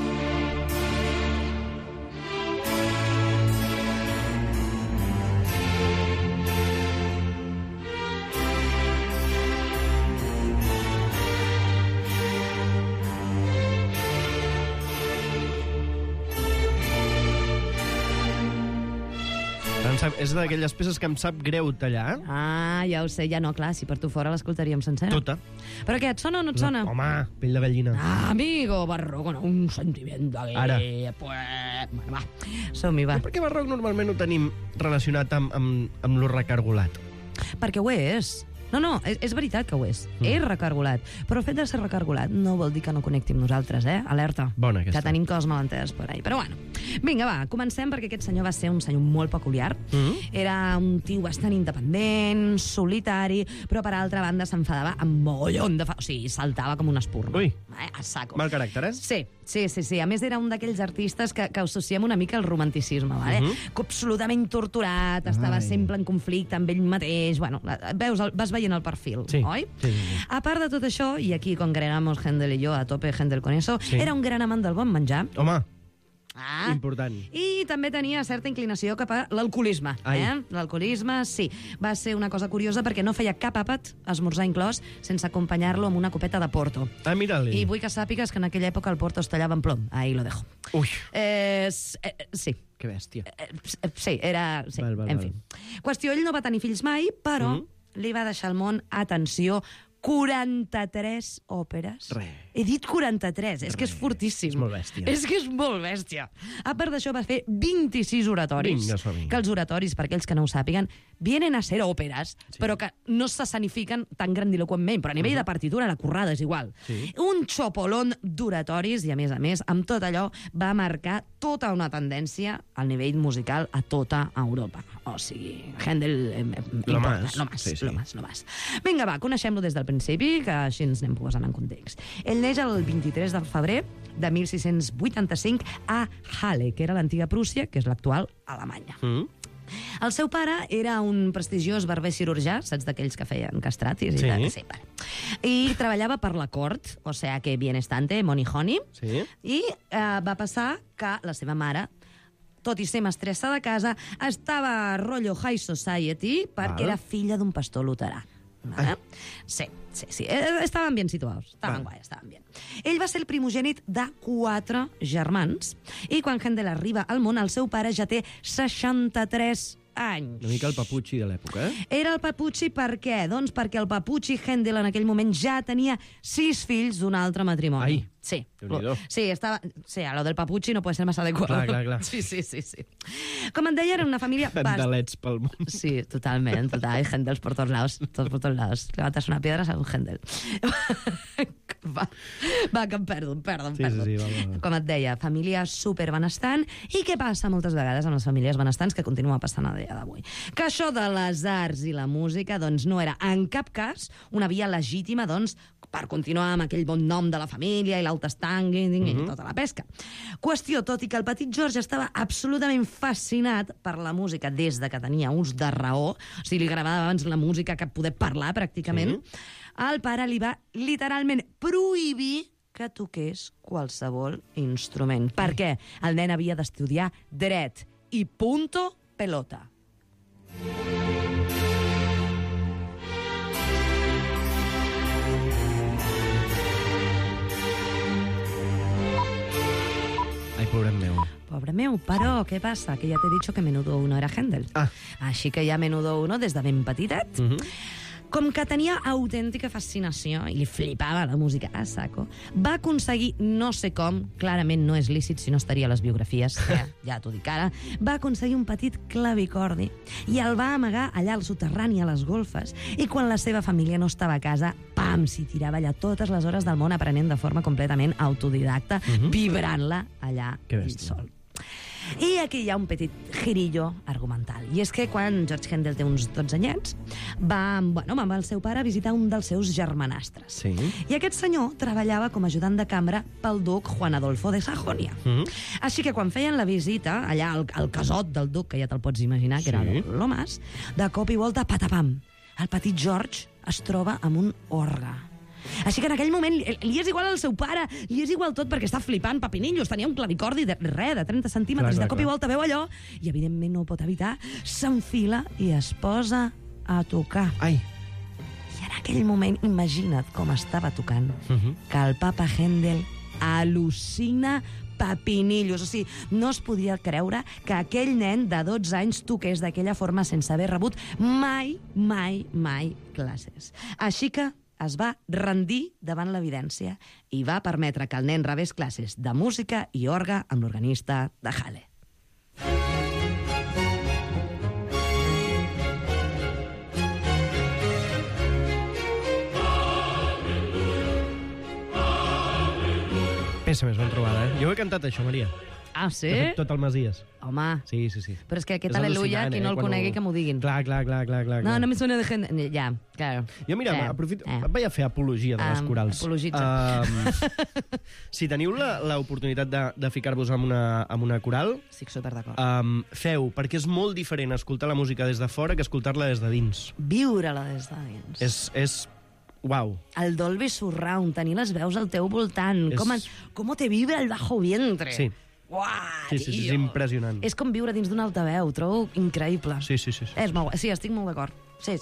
Speaker 6: És d'aquelles peces que em sap greu tallar.
Speaker 12: Ja ho sé, ja no, clar, si per tu fora l'escoltaríem sencera.
Speaker 6: Tota.
Speaker 12: Però què, et sona o no et sona?
Speaker 6: Home, pell de gallina.
Speaker 12: Amigo, barroco, no, un sentiment de...
Speaker 6: Ara.
Speaker 12: Bueno, va, som-hi, va.
Speaker 6: Per què barroc normalment ho tenim relacionat amb lo recargolat?
Speaker 12: Perquè ho és. No, és veritat que ho és. És recargolat. Però el fet de ser recargolat no vol dir que no connecti amb nosaltres, Alerta.
Speaker 6: Bona, aquesta.
Speaker 12: Que tenim coses malenteses per ahí. Però bueno, vinga, va, comencem perquè aquest senyor va ser un senyor molt peculiar. Era un tio bastant independent, solitari, però per altra banda s'enfadava amb mogollon de... O sigui, saltava com una espurna.
Speaker 6: Ui,
Speaker 12: a saco.
Speaker 6: mal caràcter,
Speaker 12: Sí. A més, era un d'aquells artistes que associem una mica al romanticisme, vale? Absolutament torturat, estava sempre en conflicte amb ell mateix... Bueno, vas veient el perfil, oi?
Speaker 6: Sí.
Speaker 12: A part de tot això, i aquí congregamos Händel i jo a tope Händel con eso, era un gran amant del bon menjar.
Speaker 6: Home, important.
Speaker 12: I també tenia certa inclinació cap a l'alcoholisme. L'alcoholisme, sí. Va ser una cosa curiosa perquè no feia cap àpat, esmorzar inclòs, sense acompanyar-lo amb una copeta de porto.
Speaker 6: Mira-li.
Speaker 12: I vull que sàpigues que en aquella època el porto es tallava en plom. Ahí lo dejo.
Speaker 6: Ui.
Speaker 12: Sí.
Speaker 6: Que bèstia.
Speaker 12: Sí, era... Sí. En fi. Qüestió, ell no va tenir fills mai, però li va deixar al món, atenció, 43 òperes. He dit 43, és que és fortíssim.
Speaker 6: És molt bèstia.
Speaker 12: És que és molt bèstia. A part d'això va fer 26 oratoris.
Speaker 6: Vinga, som-hi.
Speaker 12: Que els oratoris, per aquells que no ho sàpiguen, vienen a ser òperes, però que no s'escenifiquen tan grandiloquentment, però a nivell de partitura la currada és igual. Un xopolón d'oratoris i, a més, amb tot allò va marcar tota una tendència al nivell musical a tota Europa. O sigui, Händel...
Speaker 6: Lo más.
Speaker 12: Vinga, va, coneixem-lo des del principi, que així ens anem posant en context. Ell neix el 23 de febrer de 1685 a Halle, que era l'antiga Prússia, que és l'actual Alemanya. El seu pare era un prestigiós barber cirurgià, saps d'aquells que feien castratis? I treballava per la cort, o sea que bienestante, money honey, i va passar que la seva mare, tot i ser mestressa de casa, estava rotllo high society perquè era filla d'un pastor luterà. Sí. Estaven ben situats. Estaven bien. Ell va ser el primogènit de 4 germans i quan Händel arriba al món, el seu pare ja té 63 anys.
Speaker 6: Una mica el papuchi de l'època,
Speaker 12: Era el papuchi per què? Doncs perquè el papuchi Händel en aquell moment ja tenia 6 fills d'un altre matrimoni. Sí. Sí, a lo del papuchi no puede ser más adecuado.
Speaker 6: Clar.
Speaker 12: Sí. Com et deia, era una família...
Speaker 6: Händalets pel món.
Speaker 12: Sí, totalment. Händels por todos lados. Levantas una piedra, sale un Händel. Va, que em perdo.
Speaker 6: Sí, va.
Speaker 12: Com et deia, família superbenestant. I què passa moltes vegades amb les famílies benestants, que continua passant a dia d'avui? Que això de les arts i la música doncs, no era en cap cas una via legítima doncs, per continuar amb aquell bon nom de la família i l'altestang i tota la pesca. Qüestió, tot i que el petit George estava absolutament fascinat per la música des de que tenia ús de raó, o sigui, li agradava abans la música que poder parlar, pràcticament, el pare li va literalment prohibir que toqués qualsevol instrument. Per què? El nen havia d'estudiar dret i punto pelota.
Speaker 6: Ai, pobret meu.
Speaker 12: Pobre meu, però què passa? Que ja t'he dit que Menudo Uno era Händel. Així que ja Menudo Uno, des de ben petitet, com que tenia autèntica fascinació i li flipava la música a saco, va aconseguir, no sé com, clarament no és lícit si no estaria a les biografies, ja t'ho dic ara, va aconseguir un petit clavicordi i el va amagar allà al soterrani a les golfes, i quan la seva família no estava a casa, pam, s'hi tirava allà totes les hores del món aprenent de forma completament autodidacta, vibrant-la allà ell sol. I aquí hi ha un petit girillo argumental. I és que quan George Händel té uns 12 anyets, va amb el seu pare a visitar un dels seus germanastres.
Speaker 6: Sí.
Speaker 12: I aquest senyor treballava com a ajudant de cambra pel duc Juan Adolfo de Sajonia. Així que quan feien la visita, allà al casot del duc, que ja te'l pots imaginar, que era lo mas, de cop i volta, patapam, el petit George es troba amb un orgue. Així que en aquell moment li és igual al seu pare, li és igual tot perquè està flipant papinillos, tenia un clavicordi de 30 centímetres, de cop i volta veu allò i evidentment no ho pot evitar, s'enfila i es posa a tocar.
Speaker 6: Ai.
Speaker 12: I en aquell moment imagina't com estava tocant, que el papa Händel al·lucina papinillos. O sigui, no es podia creure que aquell nen de 12 anys toqués d'aquella forma sense haver rebut mai classes. Així que es va rendir davant l'evidència i va permetre que el nen rebés classes de música i orgue amb l'organista de Halle.
Speaker 6: Peça més ben trobada, Jo ho he cantat, això, Maria.
Speaker 12: Ah, sí?
Speaker 6: De fet, tot el Masies.
Speaker 12: Home.
Speaker 6: Sí.
Speaker 12: Però és que aquest al·leluia, qui no el conegui, que m'ho diguin.
Speaker 6: Clar.
Speaker 12: No me suena de gent... Ja, claro.
Speaker 6: Jo, mira, aprofito... Vaig a fer apologia de les corals.
Speaker 12: Apologitza.
Speaker 6: Si teniu l'oportunitat de ficar-vos en una coral...
Speaker 12: Estic superd'acord.
Speaker 6: Feu, perquè és molt diferent escoltar la música des de fora que escoltar-la des de dins.
Speaker 12: Viure-la des de dins.
Speaker 6: És Wow.
Speaker 12: El Dolby Surround, tenir les veus al teu voltant, com te vibra el bajo vientre.
Speaker 6: Sí.
Speaker 12: Uah,
Speaker 6: sí, és impressionant.
Speaker 12: És com viure dins d'un altaveu, trobo increïble.
Speaker 6: Sí.
Speaker 12: És molt, sí, estic molt d'acord. Sí.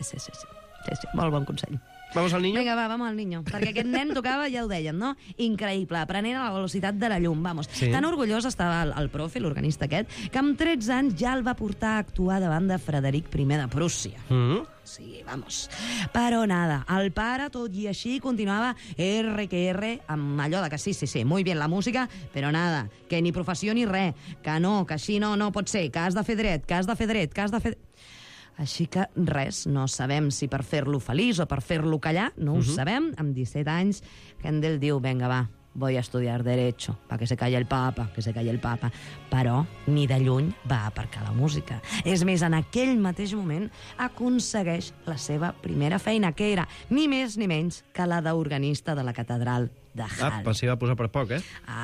Speaker 12: Molt bon consell.
Speaker 6: Vamos al niño?
Speaker 12: Vinga, vamos al niño. Perquè aquest nen tocava, ja ho dèiem, no? Increïble, aprenent a la velocitat de la llum, vamos. Sí. Tan orgullós estava el profe, l'organista aquest, que amb 13 anys ja el va portar a actuar davant de Frederic I de Prússia. Sí, vamos. Però nada, el pare, tot i així, continuava R, amb allò de que sí, muy bien la música, però nada, que ni professió ni res, que no, que així no pot ser, que has de fer dret. Així que res, no sabem si per fer-lo feliç o per fer-lo callar, no ho sabem. Amb 17 anys, Händel diu, venga, va, voy a estudiar Derecho, para que se calle el Papa. Però ni de lluny va aparcar la música. És més, en aquell mateix moment aconsegueix la seva primera feina, que era ni més ni menys que la d'organista de la catedral de Halle.
Speaker 6: Pues s'hi va posar per poc,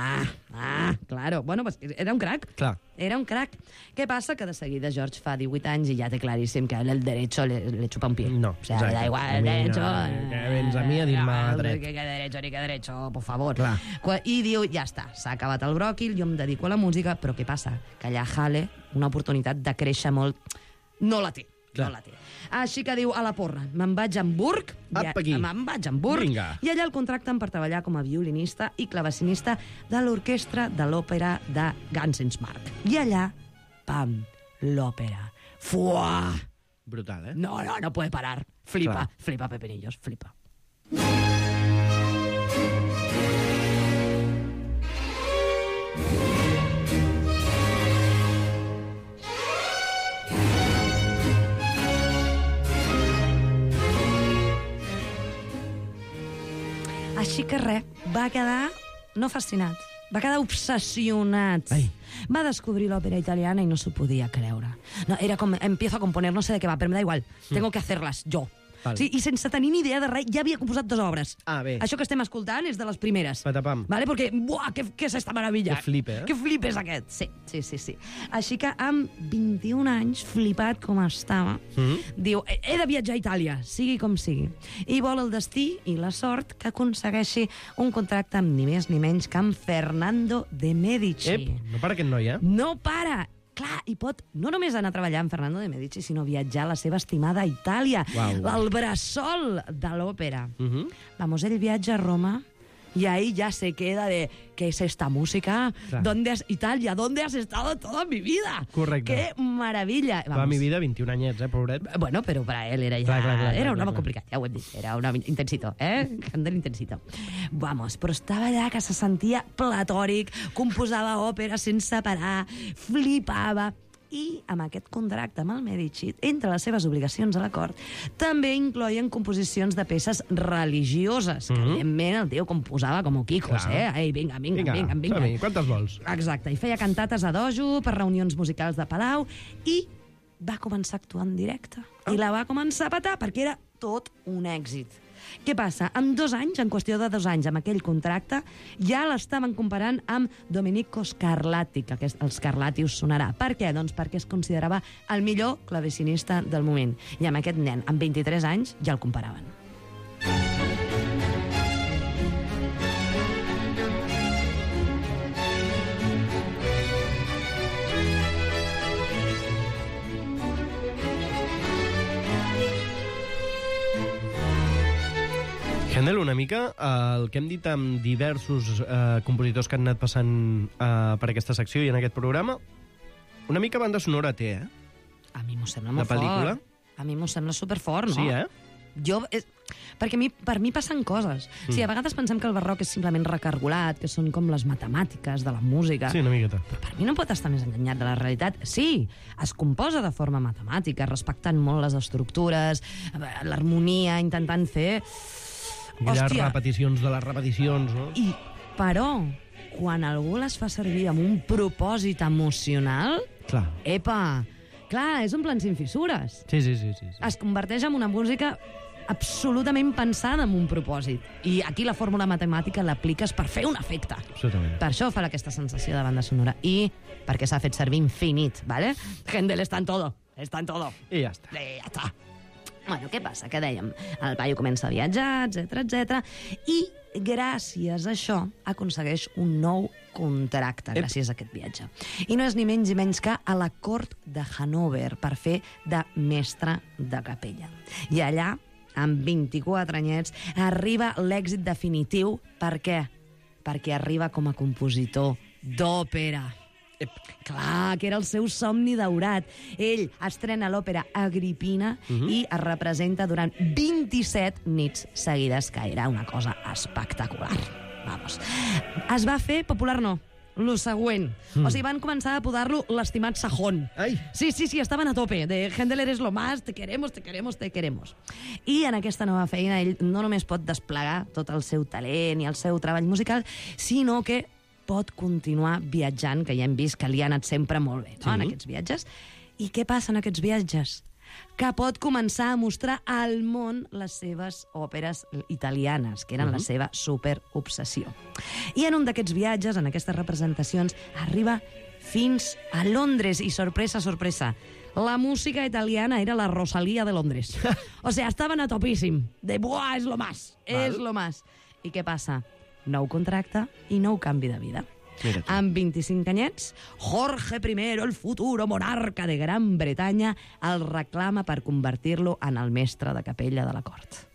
Speaker 12: Claro. Bueno, pues era un crac.
Speaker 6: Clar.
Speaker 12: Era un crac. Què passa? Que de seguida George fa 18 anys i ja té claríssim que el Derecho le chupa un pie.
Speaker 6: No,
Speaker 12: o sea, da igual, el Derecho...
Speaker 6: Que vens a mi a dir-me dret.
Speaker 12: Que Derecho, por favor.
Speaker 6: Clar.
Speaker 12: I diu, ja està, s'ha acabat el bròquil, jo em dedico a la música, però què passa? Que allà a Halle una oportunitat de créixer molt no la té.
Speaker 6: Clar.
Speaker 12: No la té. Així que diu, a la porra, me'n vaig a Hamburg,
Speaker 6: Vinga.
Speaker 12: I allà el contracten per treballar com a violinista i clavecinista de l'orquestra de l'òpera de Ganzensmarck. I allà, pam, l'òpera. Fuà!
Speaker 6: Brutal,
Speaker 12: No puede parar. Flipa Pepinillos, flipa. Així que res, va quedar no fascinat, va quedar obsessionat. Va descobrir l'òpera italiana i no s'ho podia creure. No, era com, empiezo a componer, no sé de què va, però me da igual, tengo que hacerlas jo.
Speaker 6: Vale.
Speaker 12: Sí, i sense tenir ni idea de res, ja havia composat 2 obres.
Speaker 6: Bé.
Speaker 12: Això que estem escoltant és de les primeres.
Speaker 6: Patapam.
Speaker 12: Vale? Perquè, buah, què és esta meravella?
Speaker 6: Que flip,
Speaker 12: Que flip és aquest? Sí. Així que amb 21 anys, flipat com estava, diu, he de viatjar a Itàlia, sigui com sigui. I vol el destí i la sort que aconsegueixi un contracte amb ni més ni menys que amb Fernando de Medici.
Speaker 6: No para aquest noi,
Speaker 12: No para! Clar, i pot no només anar a treballar amb Fernando de Medici, sinó viatjar a la seva estimada Itàlia, el bressol de l'òpera. Vamos, ell viatja a Roma y ahí ya se queda de ¿qué es esta música? Italia, ¿dónde has estado toda mi vida?
Speaker 6: Correcte.
Speaker 12: ¡Qué maravilla!
Speaker 6: Toda mi vida, 21 anyets, pobret.
Speaker 12: Bueno, però per a ell era ja... Era un home complicat, ja ho hem dit. Era un home intensito, Handel intensito. Vamos, però estava allà que se sentia platòric, composava òpera sense parar, flipava... I amb aquest contracte amb el Medici, entre les seves obligacions a la cort, també incloïen composicions de peces religioses, que evidentment el tio composava com Quijos, Ei, vinga.
Speaker 6: Quantes vols?
Speaker 12: Exacte, i feia cantates a dojo per reunions musicals de palau, i va començar a actuar en directe. I la va començar a petar, perquè era tot un èxit. Què passa? En 2 anys, en qüestió de 2 anys, amb aquell contracte, ja l'estaven comparant amb Domenico Scarlatti, que el Scarlatti us sonarà. Per què? Doncs perquè es considerava el millor clavecinista del moment. I amb aquest nen, amb 23 anys, ja el comparaven.
Speaker 6: Handel, una mica el que hem dit amb diversos compositors que han anat passant per aquesta secció i en aquest programa, una mica banda sonora té,
Speaker 12: A mi m'ho sembla molt fort.
Speaker 6: De pel·lícula?
Speaker 12: A mi m'ho sembla superfort, no?
Speaker 6: Sí,
Speaker 12: perquè per mi passen coses. Sí, a vegades pensem que el barroc és simplement recargolat, que són com les matemàtiques de la música.
Speaker 6: Sí, una miqueta.
Speaker 12: Però per mi no pot estar més enganyat de la realitat. Sí, es composa de forma matemàtica, respectant molt les estructures, l'harmonia, intentant fer...
Speaker 6: Aquelles repeticions de les repeticions, no?
Speaker 12: Però, quan algú les fa servir amb un propòsit emocional...
Speaker 6: Clar.
Speaker 12: Clar, és un plan sin fissures.
Speaker 6: Sí.
Speaker 12: Es converteix en una música absolutament pensada amb un propòsit. I aquí la fórmula matemàtica l'apliques per fer un efecte.
Speaker 6: Absolutament.
Speaker 12: Per això fa aquesta sensació de banda sonora. I perquè s'ha fet servir infinit, ¿vale? Handel está en todo.
Speaker 6: I ja està.
Speaker 12: Ja està. Bueno, què passa? Que dèiem, el paio comença a viatjar, etc. I gràcies a això aconsegueix un nou contracte, gràcies a aquest viatge. I no és ni menys ni menys que a la cort de Hannover per fer de mestre de capella. I allà, amb 24 anyets, arriba l'èxit definitiu. Per què? Perquè arriba com a compositor d'òpera. Clar, que era el seu somni daurat. Ell estrena l'òpera Agripina i es representa durant 27 nits seguides, que era una cosa espectacular. Vamos. Es va fer popular, no. Lo següent. O sigui, van començar a apodar-lo l'estimat sajón. Sí, estaven a tope. De Handel eres lo más, te queremos. I en aquesta nova feina ell no només pot desplegar tot el seu talent i el seu treball musical, sinó que pot continuar viatjant, que ja hem vist que li ha anat sempre molt bé, no? En aquests viatges. I què passa en aquests viatges? Que pot començar a mostrar al món les seves òperes italianes, que eren la seva superobsessió. I en un d'aquests viatges, en aquestes representacions, arriba fins a Londres. I sorpresa, la música italiana era la Rosalía de Londres. O sigui, estaven a topíssim. De, buah, és lo más. I què passa? Nou contracte i nou canvi de vida. Amb 25 anyets, Jorge I, el futuro monarca de Gran Bretanya, el reclama per convertir-lo en el mestre de capella de la cort.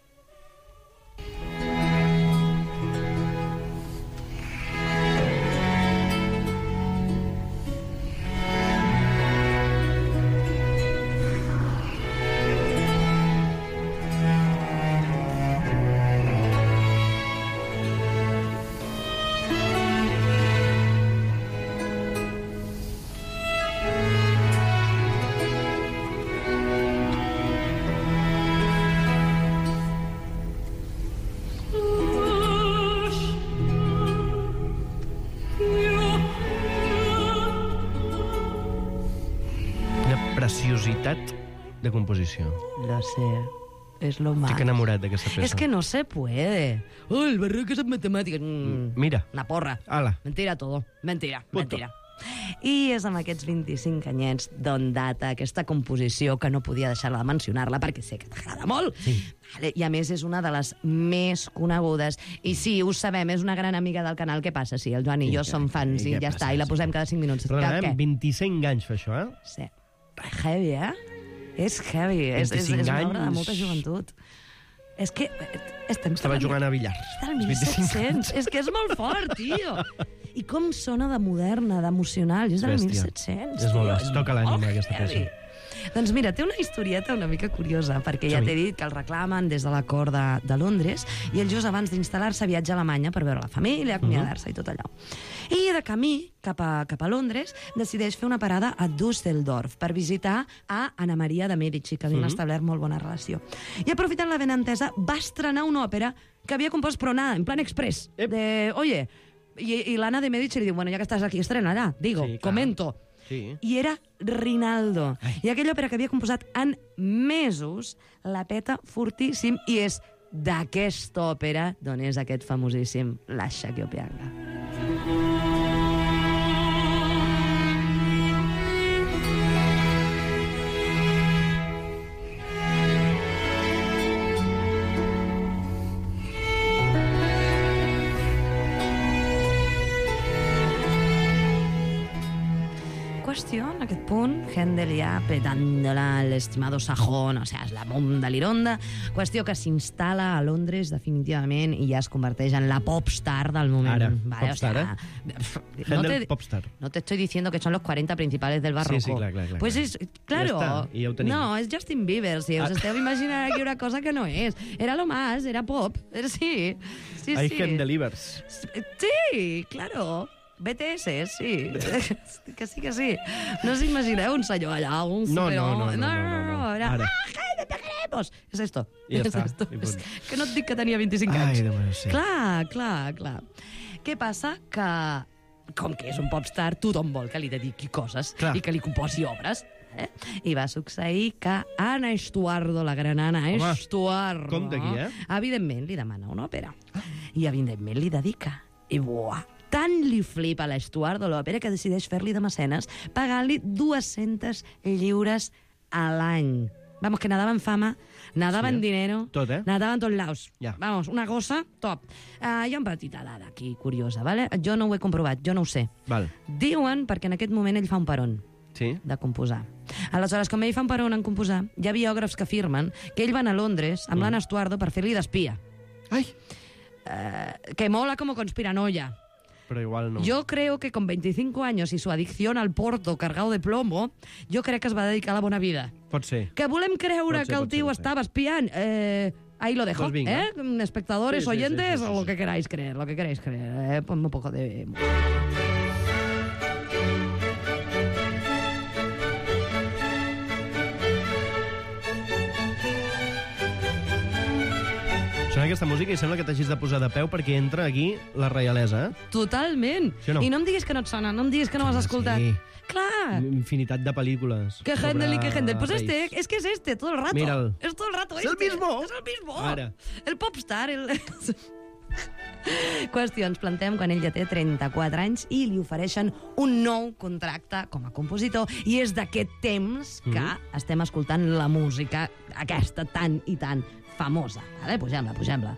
Speaker 6: Preciositat de composició.
Speaker 12: Lo sé. Es lo más.
Speaker 6: Estic enamorat d'aquesta peça.
Speaker 12: Es que no se puede. Oh, el barroco es matemáticas.
Speaker 6: Mira.
Speaker 12: Una porra.
Speaker 6: Ala.
Speaker 12: Mentira todo. Mentira.
Speaker 6: Punto.
Speaker 12: Mentira. I és amb aquests 25 anyets d'on data aquesta composició que no podia deixar-la de mencionar-la perquè sé que t'agrada molt.
Speaker 6: Sí.
Speaker 12: Vale, i a més és una de les més conegudes. I sí, ho sabem, és una gran amiga del canal. Què passa? Sí, el Joan i jo som fans i ja està, i la posem cada 5 minuts.
Speaker 6: Però 25 anys fa això, eh?
Speaker 12: Sí. Heavy, eh? És heavy. És una obra de molta joventut. És que...
Speaker 6: Estava jugant a billar.
Speaker 12: Està al 1700. És que és molt fort, tio. I com sona de moderna, d'emocional. És del 1700.
Speaker 6: És molt bé. Toca l'ànima, aquesta peça.
Speaker 12: Doncs mira, té una historieta una mica curiosa, perquè ja t'he dit que el reclamen des de la cort de Londres, i ell just abans d'instal·lar-se viatja a Alemanya per veure la família, acomiadar-se i tot allò. I de camí cap a Londres decideix fer una parada a Düsseldorf per visitar a Anna Maria de Medici, que havien establert molt bona relació. I aprofitant la benentesa, va estrenar una òpera que havia compost però nada, en plan express. Oye, i l'Anna de Medici li diu, bueno, ja que estàs aquí, estrena-la, digo, comento.
Speaker 6: Sí.
Speaker 12: I era Rinaldo. I aquella òpera que havia composat en mesos la peta fortíssim, i és d'aquesta òpera d'on és aquest famosíssim Lascia che io pianga. En aquest punt, Händel ja petándola l'estimado sajón, o sea, és la monda lironda, qüestió que s'instal·la a Londres definitivament i ja es converteix en la popstar del moment.
Speaker 6: Ara,
Speaker 12: vale,
Speaker 6: popstar,
Speaker 12: o sea,
Speaker 6: Händel, popstar.
Speaker 12: No te estoy diciendo que son los 40 principales del barroco.
Speaker 6: Sí, clar.
Speaker 12: Pues és, claro,
Speaker 6: ja està, i ja ho tenim.
Speaker 12: No, és Justin Bieber, si us esteu imaginant aquí una cosa que no és. Era lo más, era pop, sí.
Speaker 6: Hay Händelivers.
Speaker 12: Sí, claro. BTS, sí. Que sí, que sí. No us imagineu un senyor allà, un superhome. No. Era, Jaime, te queremos! És esto.
Speaker 6: I ja està.
Speaker 12: És que no et dic que tenia 25 anys.
Speaker 6: Ai, Déu meu, sí.
Speaker 12: Clar. Què passa? Que, com que és un popstar, tothom vol que li dediqui coses i que li composi obres. I va succeir que Anna Estuardo, la gran Anna Estuardo,
Speaker 6: compte aquí,
Speaker 12: evidentment li demana una òpera. I evidentment li dedica. I buah, tant li flipa a l'Estuardo l'òpera que decideix fer-li de mecenes pagant-li 200 lliures a l'any. Vamos, que nadava en fama, nadava en dinero, nadava en tots laus. Vamos, una cosa top. Hi ha una petita dada aquí curiosa, ¿vale? Jo no ho he comprovat, jo no ho sé. Diuen, perquè en aquest moment ell fa un peron de composar. Aleshores, com ell fa un peron en composar, hi ha biògrafs que afirmen que ell va anar a Londres amb l'Anna Estuardo per fer-li d'espia.
Speaker 6: Ai!
Speaker 12: Que mola como conspiranoia.
Speaker 6: Pero igual no.
Speaker 12: Yo creo que con 25 años y su adicción al porto cargado de plomo, yo crec que es va dedicar a la bona vida.
Speaker 6: Pot ser.
Speaker 12: Que volem creure que el tio estava espiant. Ahí lo dejo,
Speaker 6: pues
Speaker 12: espectadores, oyentes, o lo que queráis creer, Ponme un poco de...
Speaker 6: Sona aquesta música i sembla que t'hagis de posar de peu perquè entra aquí la reialesa,
Speaker 12: Totalment.
Speaker 6: Sí o no?
Speaker 12: I no em diguis que no et sona, no em diguis que no has escoltat.
Speaker 6: Sí.
Speaker 12: Clar.
Speaker 6: Infinitat de pel·lícules.
Speaker 12: Que Händel y que Händel. Pues es que es este, todo el rato.
Speaker 6: Míralo.
Speaker 12: Es todo el rato
Speaker 6: Es el mismo.
Speaker 12: Es el mismo.
Speaker 6: Ara.
Speaker 12: El popstar, Qüestió, ens plantem quan ell ja té 34 anys i li ofereixen un nou contracte com a compositor, i és d'aquest temps que estem escoltant la música aquesta tan i tan famosa. Vale? Pugem-la.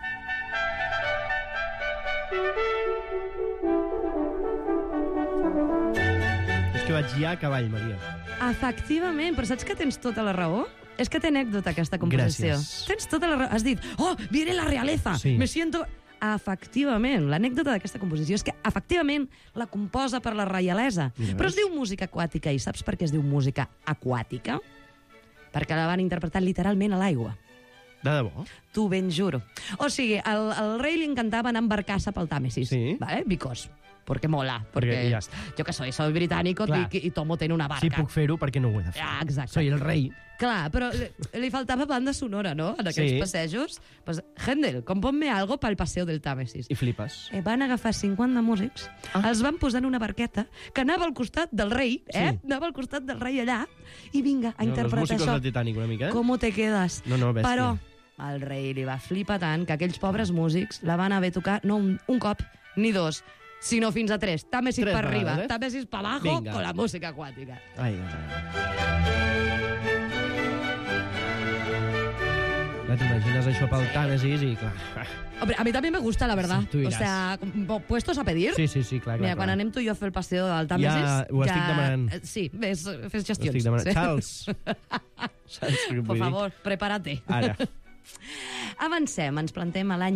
Speaker 6: És que vaig ja a cavall, Maria.
Speaker 12: Efectivament, però saps que tens tota la raó? És que té anècdota, aquesta composició.
Speaker 6: Gràcies.
Speaker 12: Tens tota la raó. Has dit, viene la realeza, me siento... Efectivament, l'anècdota d'aquesta composició és que efectivament la composa per la reialesa. Però es diu música aquàtica, i saps per què es diu música aquàtica? Perquè la van interpretar literalment a l'aigua.
Speaker 6: De debò?
Speaker 12: T'ho ben juro. O sigui, el rei li encantava anar amb barcassa pel Tàmesis.
Speaker 6: Sí.
Speaker 12: Vale? Because. porque mola, porque
Speaker 6: ja està.
Speaker 12: jo que soy británico i Tomo tiene una barca.
Speaker 6: Si puc fer-ho, perquè no ho he de fer?
Speaker 12: Exacte.
Speaker 6: Soy el rei.
Speaker 12: Clar, però li faltava banda sonora, no?, en aquells passejos. Pues, Händel, compon-me algo pel Paseo del Tàmesis.
Speaker 6: I flipes.
Speaker 12: Van agafar 50 músics, els van posar en una barqueta que anava al costat del rei, anava al costat del rei allà, i vinga, a interpretar això.
Speaker 6: Els músicos del Titanic, una mica,
Speaker 12: ¿Cómo te quedas?
Speaker 6: No, bèstia.
Speaker 12: Però el rei li va flipar tant que aquells pobres músics la van haver tocar no un cop, ni dos, sinó fins a 3. Tàmesis per arriba, Tàmesis per abajo, con la música aquàtica.
Speaker 6: T'imagines això pel Tàmesis i, clar...
Speaker 12: Hombre, a mí también me gusta, la verdad.
Speaker 6: Sí,
Speaker 12: o sea, ¿puestos a pedir?
Speaker 6: Sí, clar.
Speaker 12: Mira, quan anem tu i jo a fer el paseo del Tàmesis...
Speaker 6: Ja ho estic demanant.
Speaker 12: Sí, fes gestions.
Speaker 6: Ho estic demanant.
Speaker 12: Sí.
Speaker 6: Charles,
Speaker 12: por favor, prepárate.
Speaker 6: Ara.
Speaker 12: Avancem, ens plantem a l'any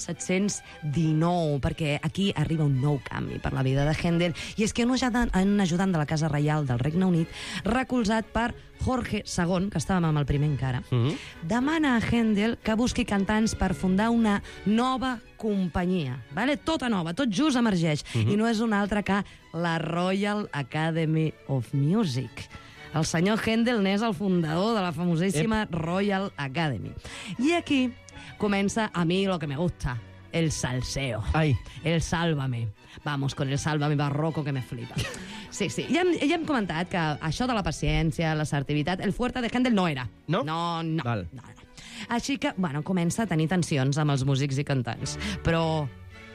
Speaker 12: 1719, perquè aquí arriba un nou canvi per la vida de Händel, i és que un ajudant de la Casa Reial del Regne Unit, recolzat per Jorge II, que estàvem amb el primer encara, demana a Händel que busqui cantants per fundar una nova companyia, vale? Tota nova, tot just emergeix, i no és una altra que la Royal Academy of Music. El senyor Händel n'és el fundador de la famosíssima Royal Academy. I aquí comença a mi lo que me gusta, el salseo. El sálvame. Vamos, con el sálvame barroco que me flipa. Sí. Ja hem comentat que això de la paciència, l'assertivitat, el fuerte de Händel no era.
Speaker 6: No?
Speaker 12: No.
Speaker 6: Val.
Speaker 12: Així que, bueno, comença a tenir tensions amb els músics i cantants. Però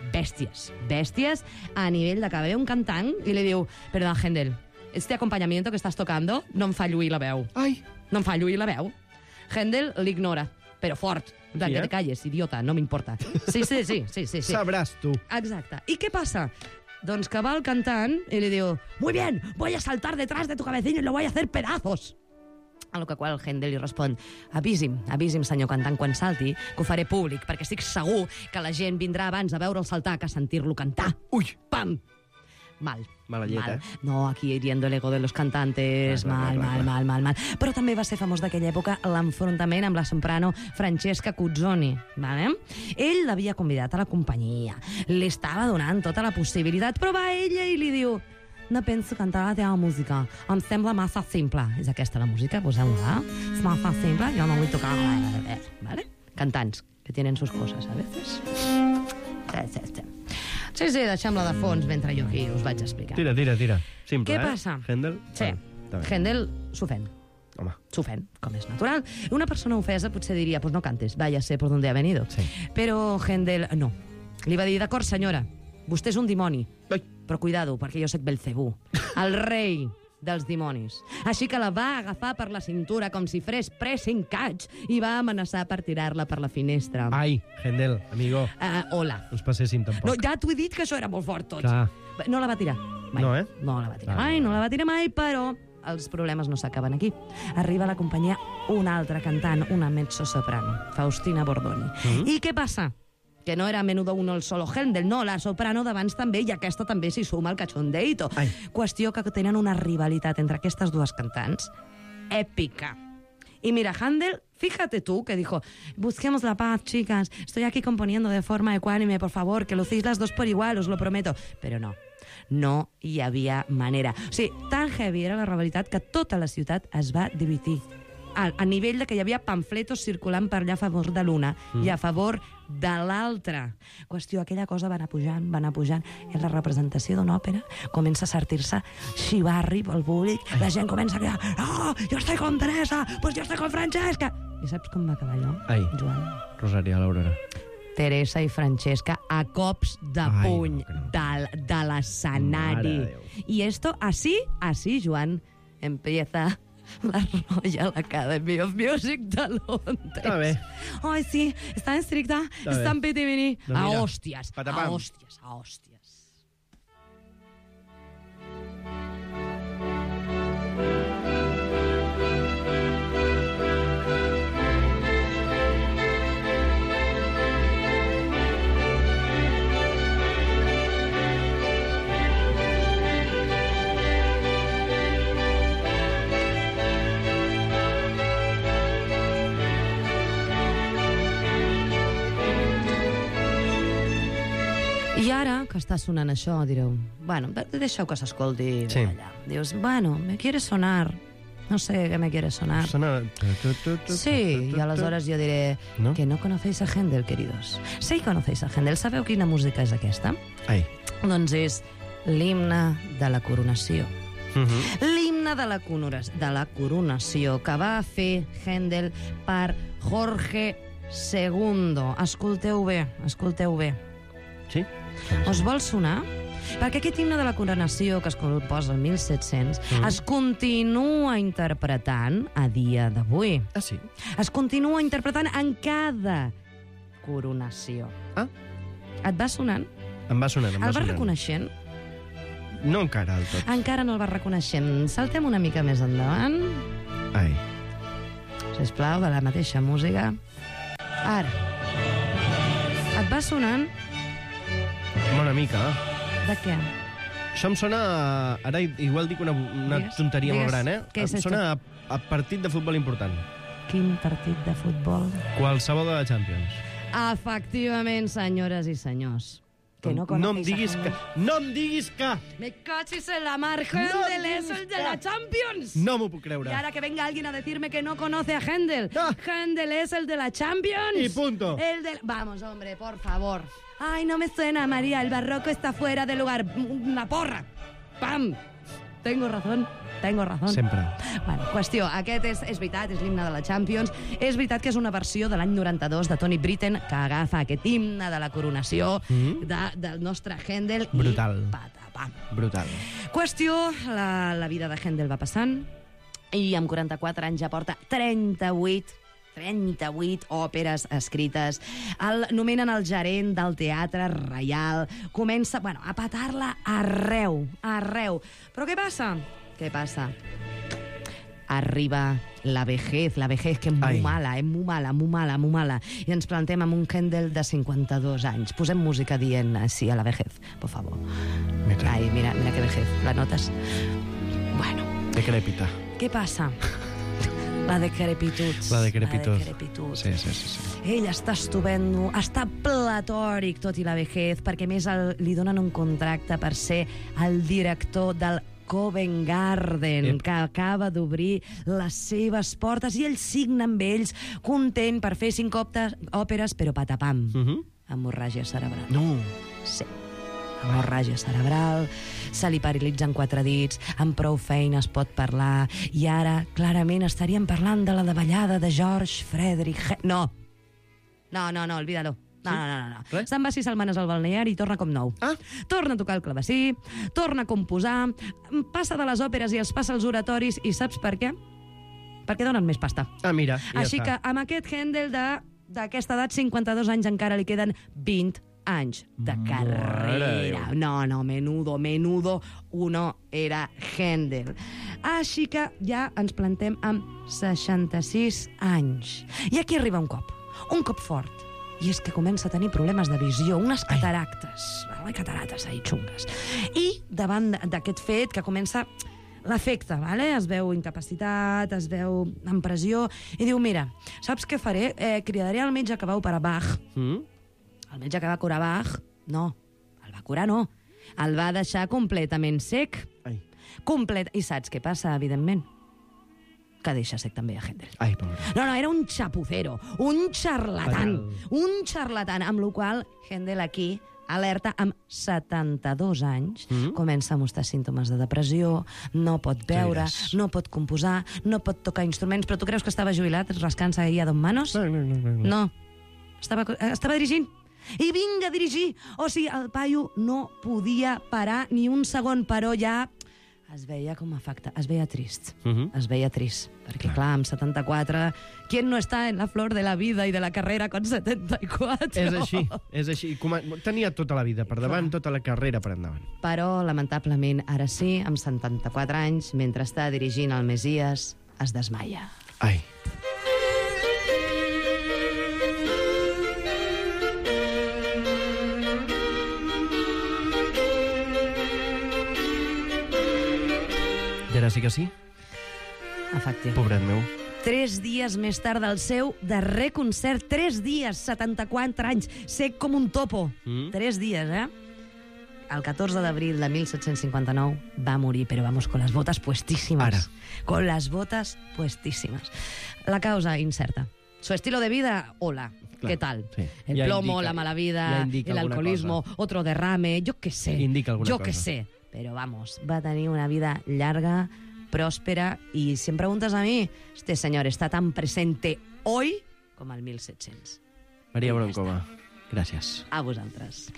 Speaker 12: bèsties a nivell de que ve un cantant i li diu, perdón, Händel, este acompañamiento que estás tocando no em fa lluir la veu. No em fa lluir la veu. Händel l'ignora, però fort. Que te calles, idiota, no m'importa. Sí.
Speaker 6: Sabràs tu.
Speaker 12: Exacte. I què passa? Doncs que va el cantant i li diu, muy bien, voy a saltar detrás de tu cabecilla y lo voy a hacer pedazos. A lo que qual Händel li respon, avisi'm, senyor cantant, quan salti, que ho faré públic, perquè estic segur que la gent vindrà abans a veure'l saltar que a sentir-lo cantar.
Speaker 6: Ui!
Speaker 12: Pam! Mala
Speaker 6: llet.
Speaker 12: No, aquí hiriendo el ego de los cantantes, mal. Però també va ser famós d'aquella època l'enfrontament amb la soprano Francesca Cuzzoni, vale? Ell l'havia convidat a la companyia, li estava donant tota la possibilitat, però va ella i li diu, no penso cantar la teva música, em sembla massa simple. És aquesta la música, poseu-la, és massa simple, jo no vull tocar, vale? Cantants, que tienen sus cosas a veces. Sí, deixem-la de fons mentre jo aquí us vaig explicar.
Speaker 6: Tira. Simple,
Speaker 12: què passa?
Speaker 6: Händel?
Speaker 12: Sí, Händel s'ofèn.
Speaker 6: Home.
Speaker 12: S'ofèn, com és natural. Una persona ofesa potser diria, pues no cantes, vaya sé por dónde ha venido.
Speaker 6: Sí.
Speaker 12: Però Händel no. Li va dir, d'acord, senyora, vostè és un dimoni. Però cuidado, perquè jo soc Belcebú, el rei dels dimonis. Així que la va agafar per la cintura com si fes pressing catch i va amenaçar per tirar-la per la finestra.
Speaker 6: Ai, Händel, amigo.
Speaker 12: Hola.
Speaker 6: No us passéssim tampoc.
Speaker 12: No, ja t'ho he dit que això era molt fort, tots.
Speaker 6: Clar.
Speaker 12: No la va tirar mai.
Speaker 6: No,
Speaker 12: No la va tirar mai, però els problemes no s'acaben aquí. Arriba a la companyia una altra cantant, una mezzo-soprano, Faustina Bordoni. I què passa? Que no era a menudo uno el solo Händel, no, la soprano d'abans també, i aquesta també s'hi suma al cachondeito. Qüestió que tenen una rivalitat entre aquestes dues cantants èpica. Y mira, Händel, fíjate tú, que dijo, busquemos la paz, chicas, estoy aquí componiendo de forma ecuánime, por favor, que lucís las dos por igual, os lo prometo. Però no hi havia manera. O sigui, tan heavy era la rivalitat que tota la ciutat es va dividir. A nivell de que hi havia pamfletos circulant per allà a favor de l'una i a favor de l'altra. Qüestió, aquella cosa va anar pujant. En la representació d'una òpera comença a sentir-se xivarri pel públic, la gent comença a cridar, no, jo estic con Teresa, pues jo estic con Francesca. I saps com va acabar allò, Joan?
Speaker 6: Rosaria l'Aurora.
Speaker 12: Teresa i Francesca a cops de puny de l'escenari. I esto, así, Joan, empieza la Royal Academy of Music de Londres.
Speaker 6: Està bé.
Speaker 12: Ai, sí, està estricta, està en pitimini. A hòsties. I I ara, que està sonant això, direu, bueno, deixeu que s'escolti allà. Dius, bueno, me quiere sonar, no sé qué me quiere sonar. Sí, y aleshores jo diré que no conocéis a Händel, queridos. Sí, conocéis a Händel. Sabeu quina música és aquesta? Doncs és l'himne de la coronació. L'himne de la coronació que va fer Händel per Jorge II. Escolteu bé, escolteu bé.
Speaker 6: Sí?
Speaker 12: Us vol sonar? Perquè aquest himne de la coronació, que es composa el 1700, es continua interpretant a dia d'avui.
Speaker 6: Ah, sí?
Speaker 12: Es continua interpretant en cada coronació.
Speaker 6: Ah?
Speaker 12: Et va sonant?
Speaker 6: Em va sonant, em va
Speaker 12: sonant. El va reconeixent?
Speaker 6: No encara, del tot.
Speaker 12: Encara no el va reconeixent. Saltem una mica més endavant.
Speaker 6: Ai.
Speaker 12: Sisplau, de la mateixa música. Ara. Et va sonant?
Speaker 6: Una mica.
Speaker 12: De què?
Speaker 6: Això em sona... Ara igual dic una tonteria molt gran, eh?
Speaker 12: Què és
Speaker 6: em sona a partit de futbol important.
Speaker 12: Quin partit de futbol?
Speaker 6: Qualsevol de la Champions.
Speaker 12: Efectivament, senyores i senyors. Que no
Speaker 6: em diguis que... No em diguis que...
Speaker 12: Me cachis en la mar, Händel es el de la Champions.
Speaker 6: No m'ho puc creure.
Speaker 12: Y ahora que venga alguien a decirme que no conoce a Händel. Händel es el de la Champions.
Speaker 6: Y punto.
Speaker 12: Vamos, hombre, por favor. Ay, no me suena, María, el barroco está fuera de lugar. Una porra. Pam. Tengo razón.
Speaker 6: Sempre.
Speaker 12: Bueno, qüestió, aquest és veritat, és l'himne de la Champions. És veritat que és una versió de l'any 92 de Tony Britten que agafa aquest himne de la coronació del nostre Händel.
Speaker 6: Brutal.
Speaker 12: I patapam.
Speaker 6: Brutal.
Speaker 12: Qüestió, la vida de Händel va passant i amb 44 anys ja porta 38 òperes escrites. El nomenen el gerent del Teatre Reial. Comença, a petar-la arreu. Però què passa? Arriba la vejez que és molt mala. I ens plantem amb un Händel de 52 anys. Posem música dient sí a la vejez, por favor. Ai, mira que vejez. La notes? Bueno.
Speaker 6: Decrépita.
Speaker 12: Què passa? La decrepitud.
Speaker 6: Sí.
Speaker 12: Ell està estupendo, està platòric, tot i la vejez, perquè més li donen un contracte per ser el director del Covent Garden, que acaba d'obrir les seves portes, i ell signa amb ells, content per fer 5 òperes, però patapam, hemorràgia cerebral.
Speaker 6: No.
Speaker 12: Sí. Hemorràgia cerebral, se li paralitzen 4 dits, amb prou feines pot parlar, i ara clarament estaríem parlant de la davallada de George Frederick... No, olvídalo. No. Se'n va 6 setmanes al balneari i torna com nou. Torna a tocar el clavecí, torna a composar, passa de les òperes i els passa als oratoris, i saps per què? Perquè donen més pasta.
Speaker 6: Mira, ja
Speaker 12: Així que amb aquest Händel d'aquesta edat, 52 anys, encara li queden 20 anys de carrera. No, menudo, uno era Händel. Així que ja ens plantem amb 66 anys. I aquí arriba un cop fort, i és que comença a tenir problemes de visió, unes cataractes ahí xungues. I davant d'aquest fet que comença l'efecte, es veu incapacitat, es veu amb pressió, i diu, mira, saps què faré? Cridaré al metge que va operar Bach. El metge que va curar Bach, no, el va curar no, el va deixar completament sec. I saps què passa, evidentment? Que deixa sec també a Händel.
Speaker 6: Ai, pobre.
Speaker 12: No, era un chapucero, un charlatán, amb la qual Händel aquí, alerta, amb 72 anys, comença a mostrar símptomes de depressió, no pot veure, no pot composar, no pot tocar instruments. Però tu creus que estava jubilat, rascant-se ahir a Don Manos? No. Estava dirigint. I vinga a dirigir. O sigui, el paio no podia parar ni un segon, però ja es veia com afectat, es veia trist. Perquè, clar, amb 74, ¿quién no está en la flor de la vida y de la carrera con 74?
Speaker 6: És així. Tenia tota la vida per davant, tota la carrera per endavant.
Speaker 12: Però, lamentablement, ara sí, amb 74 anys, mentre està dirigint el Messies, es desmaia.
Speaker 6: Ai. I ara sí que sí?
Speaker 12: Efectivament.
Speaker 6: Pobret meu.
Speaker 12: 3 dies més tard del seu darrer concert, 3 dies, 74 anys, sec com un topo. 3 dies, el 14 d'abril de 1759 va morir, pero vamos, con las botas puestísimas.
Speaker 6: Ara.
Speaker 12: Con las botas puestísimas. La causa incerta. Su estilo de vida, hola.
Speaker 6: Clar,
Speaker 12: ¿Qué tal?
Speaker 6: sí.
Speaker 12: El
Speaker 6: Ja
Speaker 12: plomo,
Speaker 6: indica-
Speaker 12: la mala
Speaker 6: ja
Speaker 12: vida,
Speaker 6: indica
Speaker 12: el
Speaker 6: alguna
Speaker 12: alcoholismo,
Speaker 6: cosa.
Speaker 12: otro derrame, yo qué sé.
Speaker 6: Indica alguna
Speaker 12: Yo
Speaker 6: cosa.
Speaker 12: qué sé. Pero vamos, va a tener una vida larga, próspera, y si em preguntes a mi, este señor está tan presente hoy com al 1700.
Speaker 6: Maria Broncova, gràcies.
Speaker 12: A vosaltres.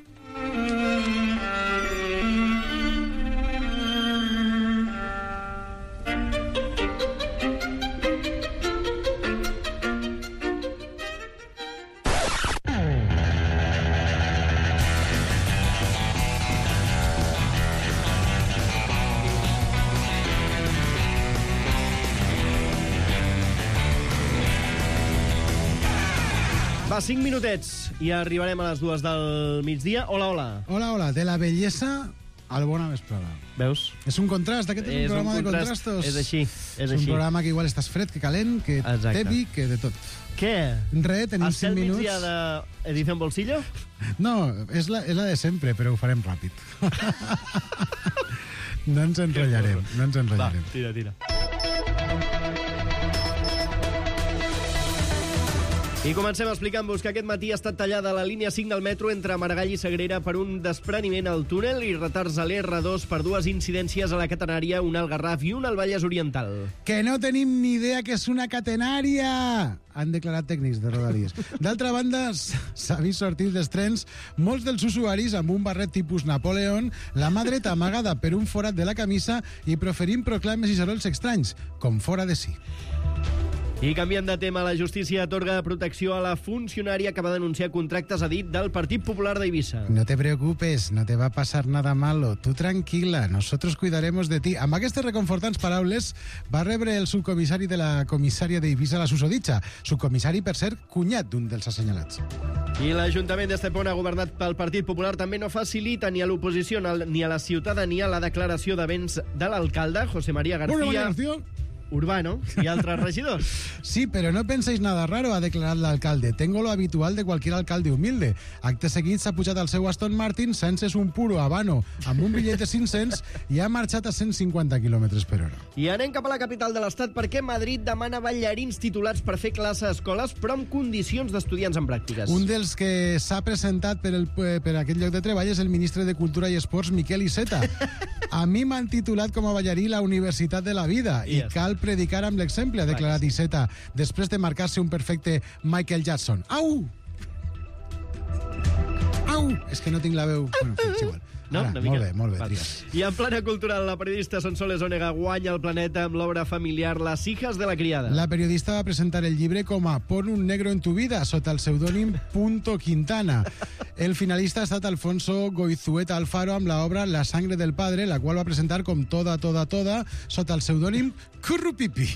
Speaker 6: Va, 5 minutets i arribarem a les 2 del migdia. Hola, hola.
Speaker 13: Hola, hola, de la bellesa al bona vesprada.
Speaker 6: Veus?
Speaker 13: És un contrast, aquest és un programa de contrastos.
Speaker 6: És així, és
Speaker 13: un
Speaker 6: així.
Speaker 13: programa que igual estàs fred, que calent, que
Speaker 6: Exacte.
Speaker 13: té vi, que de tot.
Speaker 6: Què?
Speaker 13: Re, tenim 5 minuts.
Speaker 6: Estel migdia d'edició en bolsillo?
Speaker 13: No, és la de sempre, però ho farem ràpid. No ens enrotllarem, no ens enrotllarem.
Speaker 6: Va, tira. I comencem explicant-vos que aquest matí ha estat tallada la línia 5 del metro entre Maragall i Sagrera per un despreniment al túnel i retards a l'R2 per 2 incidències a la catenària, una al Garraf i una al Vallès Oriental.
Speaker 13: Que no tenim ni idea que és una catenària! Han declarat tècnics de Rodalies. D'altra banda, s'ha vist sortir dels trens molts dels usuaris amb un barret tipus Napoleón, la mà dreta amagada per un forat de la camisa i proferint proclames i sorolls estranys, com fora de si.
Speaker 6: I canviant de tema, la justícia atorga protecció a la funcionària que va denunciar contractes a dit del Partit Popular d'Eivissa.
Speaker 13: No te preocupes, no te va a pasar nada malo. Tú tranquila, nosotros cuidaremos de ti. Amb aquestes reconfortants paraules va rebre el subcomissari de la comissària d'Eivissa la susodicha, subcomissari per ser cunyat d'un dels assenyalats.
Speaker 6: I l'Ajuntament d'Estepona, governat pel Partit Popular, també no facilita ni a l'oposició ni a la ciutadania la declaració de béns de l'alcalde, José María García Urbano, y altres regidors.
Speaker 13: Sí, pero no penséis nada raro, ha declarat l'alcalde. Tengo lo habitual de cualquier alcalde humilde. Acte seguit s'ha pujat al seu Aston Martin sense un puro habano, amb un bitllet de 500 i ha marxat a 150 km per hora.
Speaker 6: I anem cap a la capital de l'Estat perquè Madrid demana ballarins titulats per fer classe a escoles, però amb condicions d'estudiants en pràctiques.
Speaker 13: Un dels que s'ha presentat per aquest lloc de treball és el ministre de Cultura i Esports, Miquel Iceta. A mi m'han titulat com a ballarí la Universitat de la Vida i cal predicar amb l'exemple, ha declarat Iceta, després de marcar-se un perfecte Michael Jackson. Au! Au! És que no tinc la veu... Bueno, és igual.
Speaker 6: No?
Speaker 13: Ara, molt bé, tries.
Speaker 6: I en plana cultural, la periodista Sonsoles Onega guanya el planeta amb l'obra familiar Las hijas de la criada.
Speaker 13: La periodista va presentar el llibre com a Pon un negro en tu vida, sota el pseudònim Punto Quintana. El finalista ha estat Alfonso Goizueta Alfaro amb l'obra La sangre del padre, la qual va presentar com Toda, sota el pseudònim Currupipi.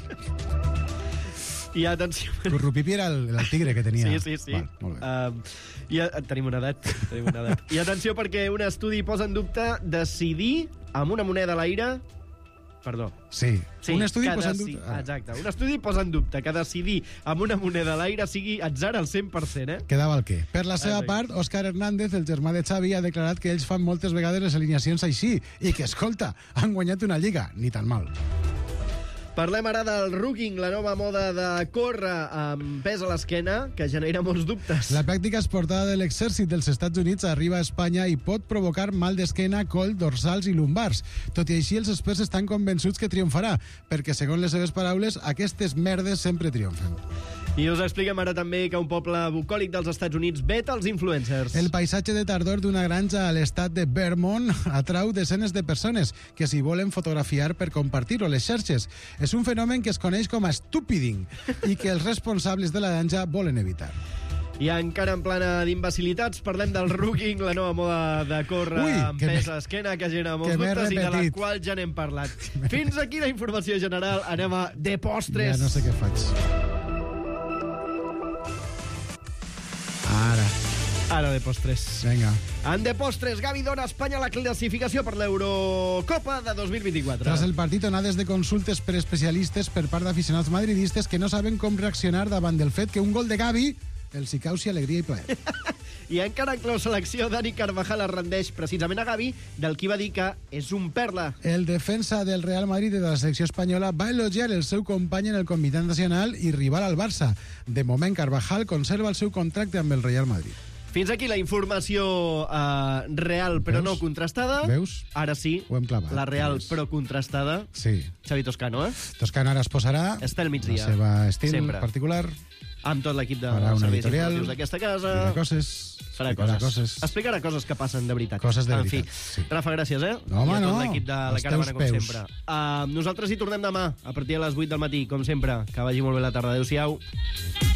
Speaker 6: I atenció...
Speaker 13: Currupipi era el tigre que tenia.
Speaker 6: Sí.
Speaker 13: Val, molt bé.
Speaker 6: Tenim una edat. I atenció perquè un estudi posa en dubte decidir amb una moneda a l'aire... Perdó.
Speaker 13: Sí, un estudi posa en dubte...
Speaker 6: Exacte, un estudi posa en dubte que decidir amb una moneda a l'aire sigui atzar al 100%,
Speaker 13: Quedava el què. Per la seva part, Òscar Hernández, el germà de Xavi, ha declarat que ells fan moltes vegades les alineacions així i que, escolta, han guanyat una lliga, ni tan mal.
Speaker 6: Parlem ara del rooking, la nova moda de córrer amb pes a l'esquena, que genera molts dubtes.
Speaker 13: La pràctica esportada de l'exèrcit dels Estats Units arriba a Espanya i pot provocar mal d'esquena, coll, dorsals i lumbars. Tot i així, els experts estan convençuts que triomfarà, perquè, segons les seves paraules, aquestes merdes sempre triomfen.
Speaker 6: I us expliquem ara també que un poble bucòlic dels Estats Units veta els influencers.
Speaker 13: El paisatge de tardor d'una granja a l'estat de Vermont atrau desenes de persones que s'hi volen fotografiar per compartir-ho a les xarxes. És un fenomen que es coneix com a stupiding i que els responsables de la granja volen evitar.
Speaker 6: I encara en plana d'imbecilitats, parlem del rooking, la nova moda de córrer amb pes a l'esquena, que genera molts dubtes i de la qual ja n'hem parlat. Fins aquí la informació general. Anem a De Postres.
Speaker 13: Ja no sé què faig.
Speaker 6: Ara de postres.
Speaker 13: Vinga.
Speaker 6: En de postres, Gavi dona a Espanya la classificació per l'Eurocopa de 2024.
Speaker 13: Tras el partit, onades de consultes per especialistes per part d'aficionats madridistes que no saben com reaccionar davant del fet que un gol de Gavi els hi causi alegria i plaer.
Speaker 6: I encara en clau selecció, Dani Carvajal es rendeix precisament a Gavi, del qui va dir que és un perla.
Speaker 13: El defensa del Real Madrid i de la selecció espanyola va elogiar el seu company en el Comitè Nacional i rival al Barça. De moment, Carvajal conserva el seu contracte amb el Real Madrid.
Speaker 6: Fins aquí la informació real però no contrastada.
Speaker 13: Veus?
Speaker 6: Ara sí,
Speaker 13: ho hem clavat.
Speaker 6: La real però contrastada.
Speaker 13: Sí.
Speaker 6: Xavi Toscano,
Speaker 13: Toscano ara es posarà
Speaker 6: Estel migdia.
Speaker 13: el seu estil
Speaker 6: Sempre.
Speaker 13: particular.
Speaker 6: Amb tot l'equip de serveis informatius d'aquesta casa. Farà coses. Explicarà coses que passen de veritat.
Speaker 13: Coses de veritat,
Speaker 6: En fi, Rafa, gràcies,
Speaker 13: No, home,
Speaker 6: I a tot
Speaker 13: no.
Speaker 6: l'equip de la Caravana, com sempre. Nosaltres hi tornem demà, a partir de les 8 del matí, com sempre. Que vagi molt bé la tarda. Adéu-siau.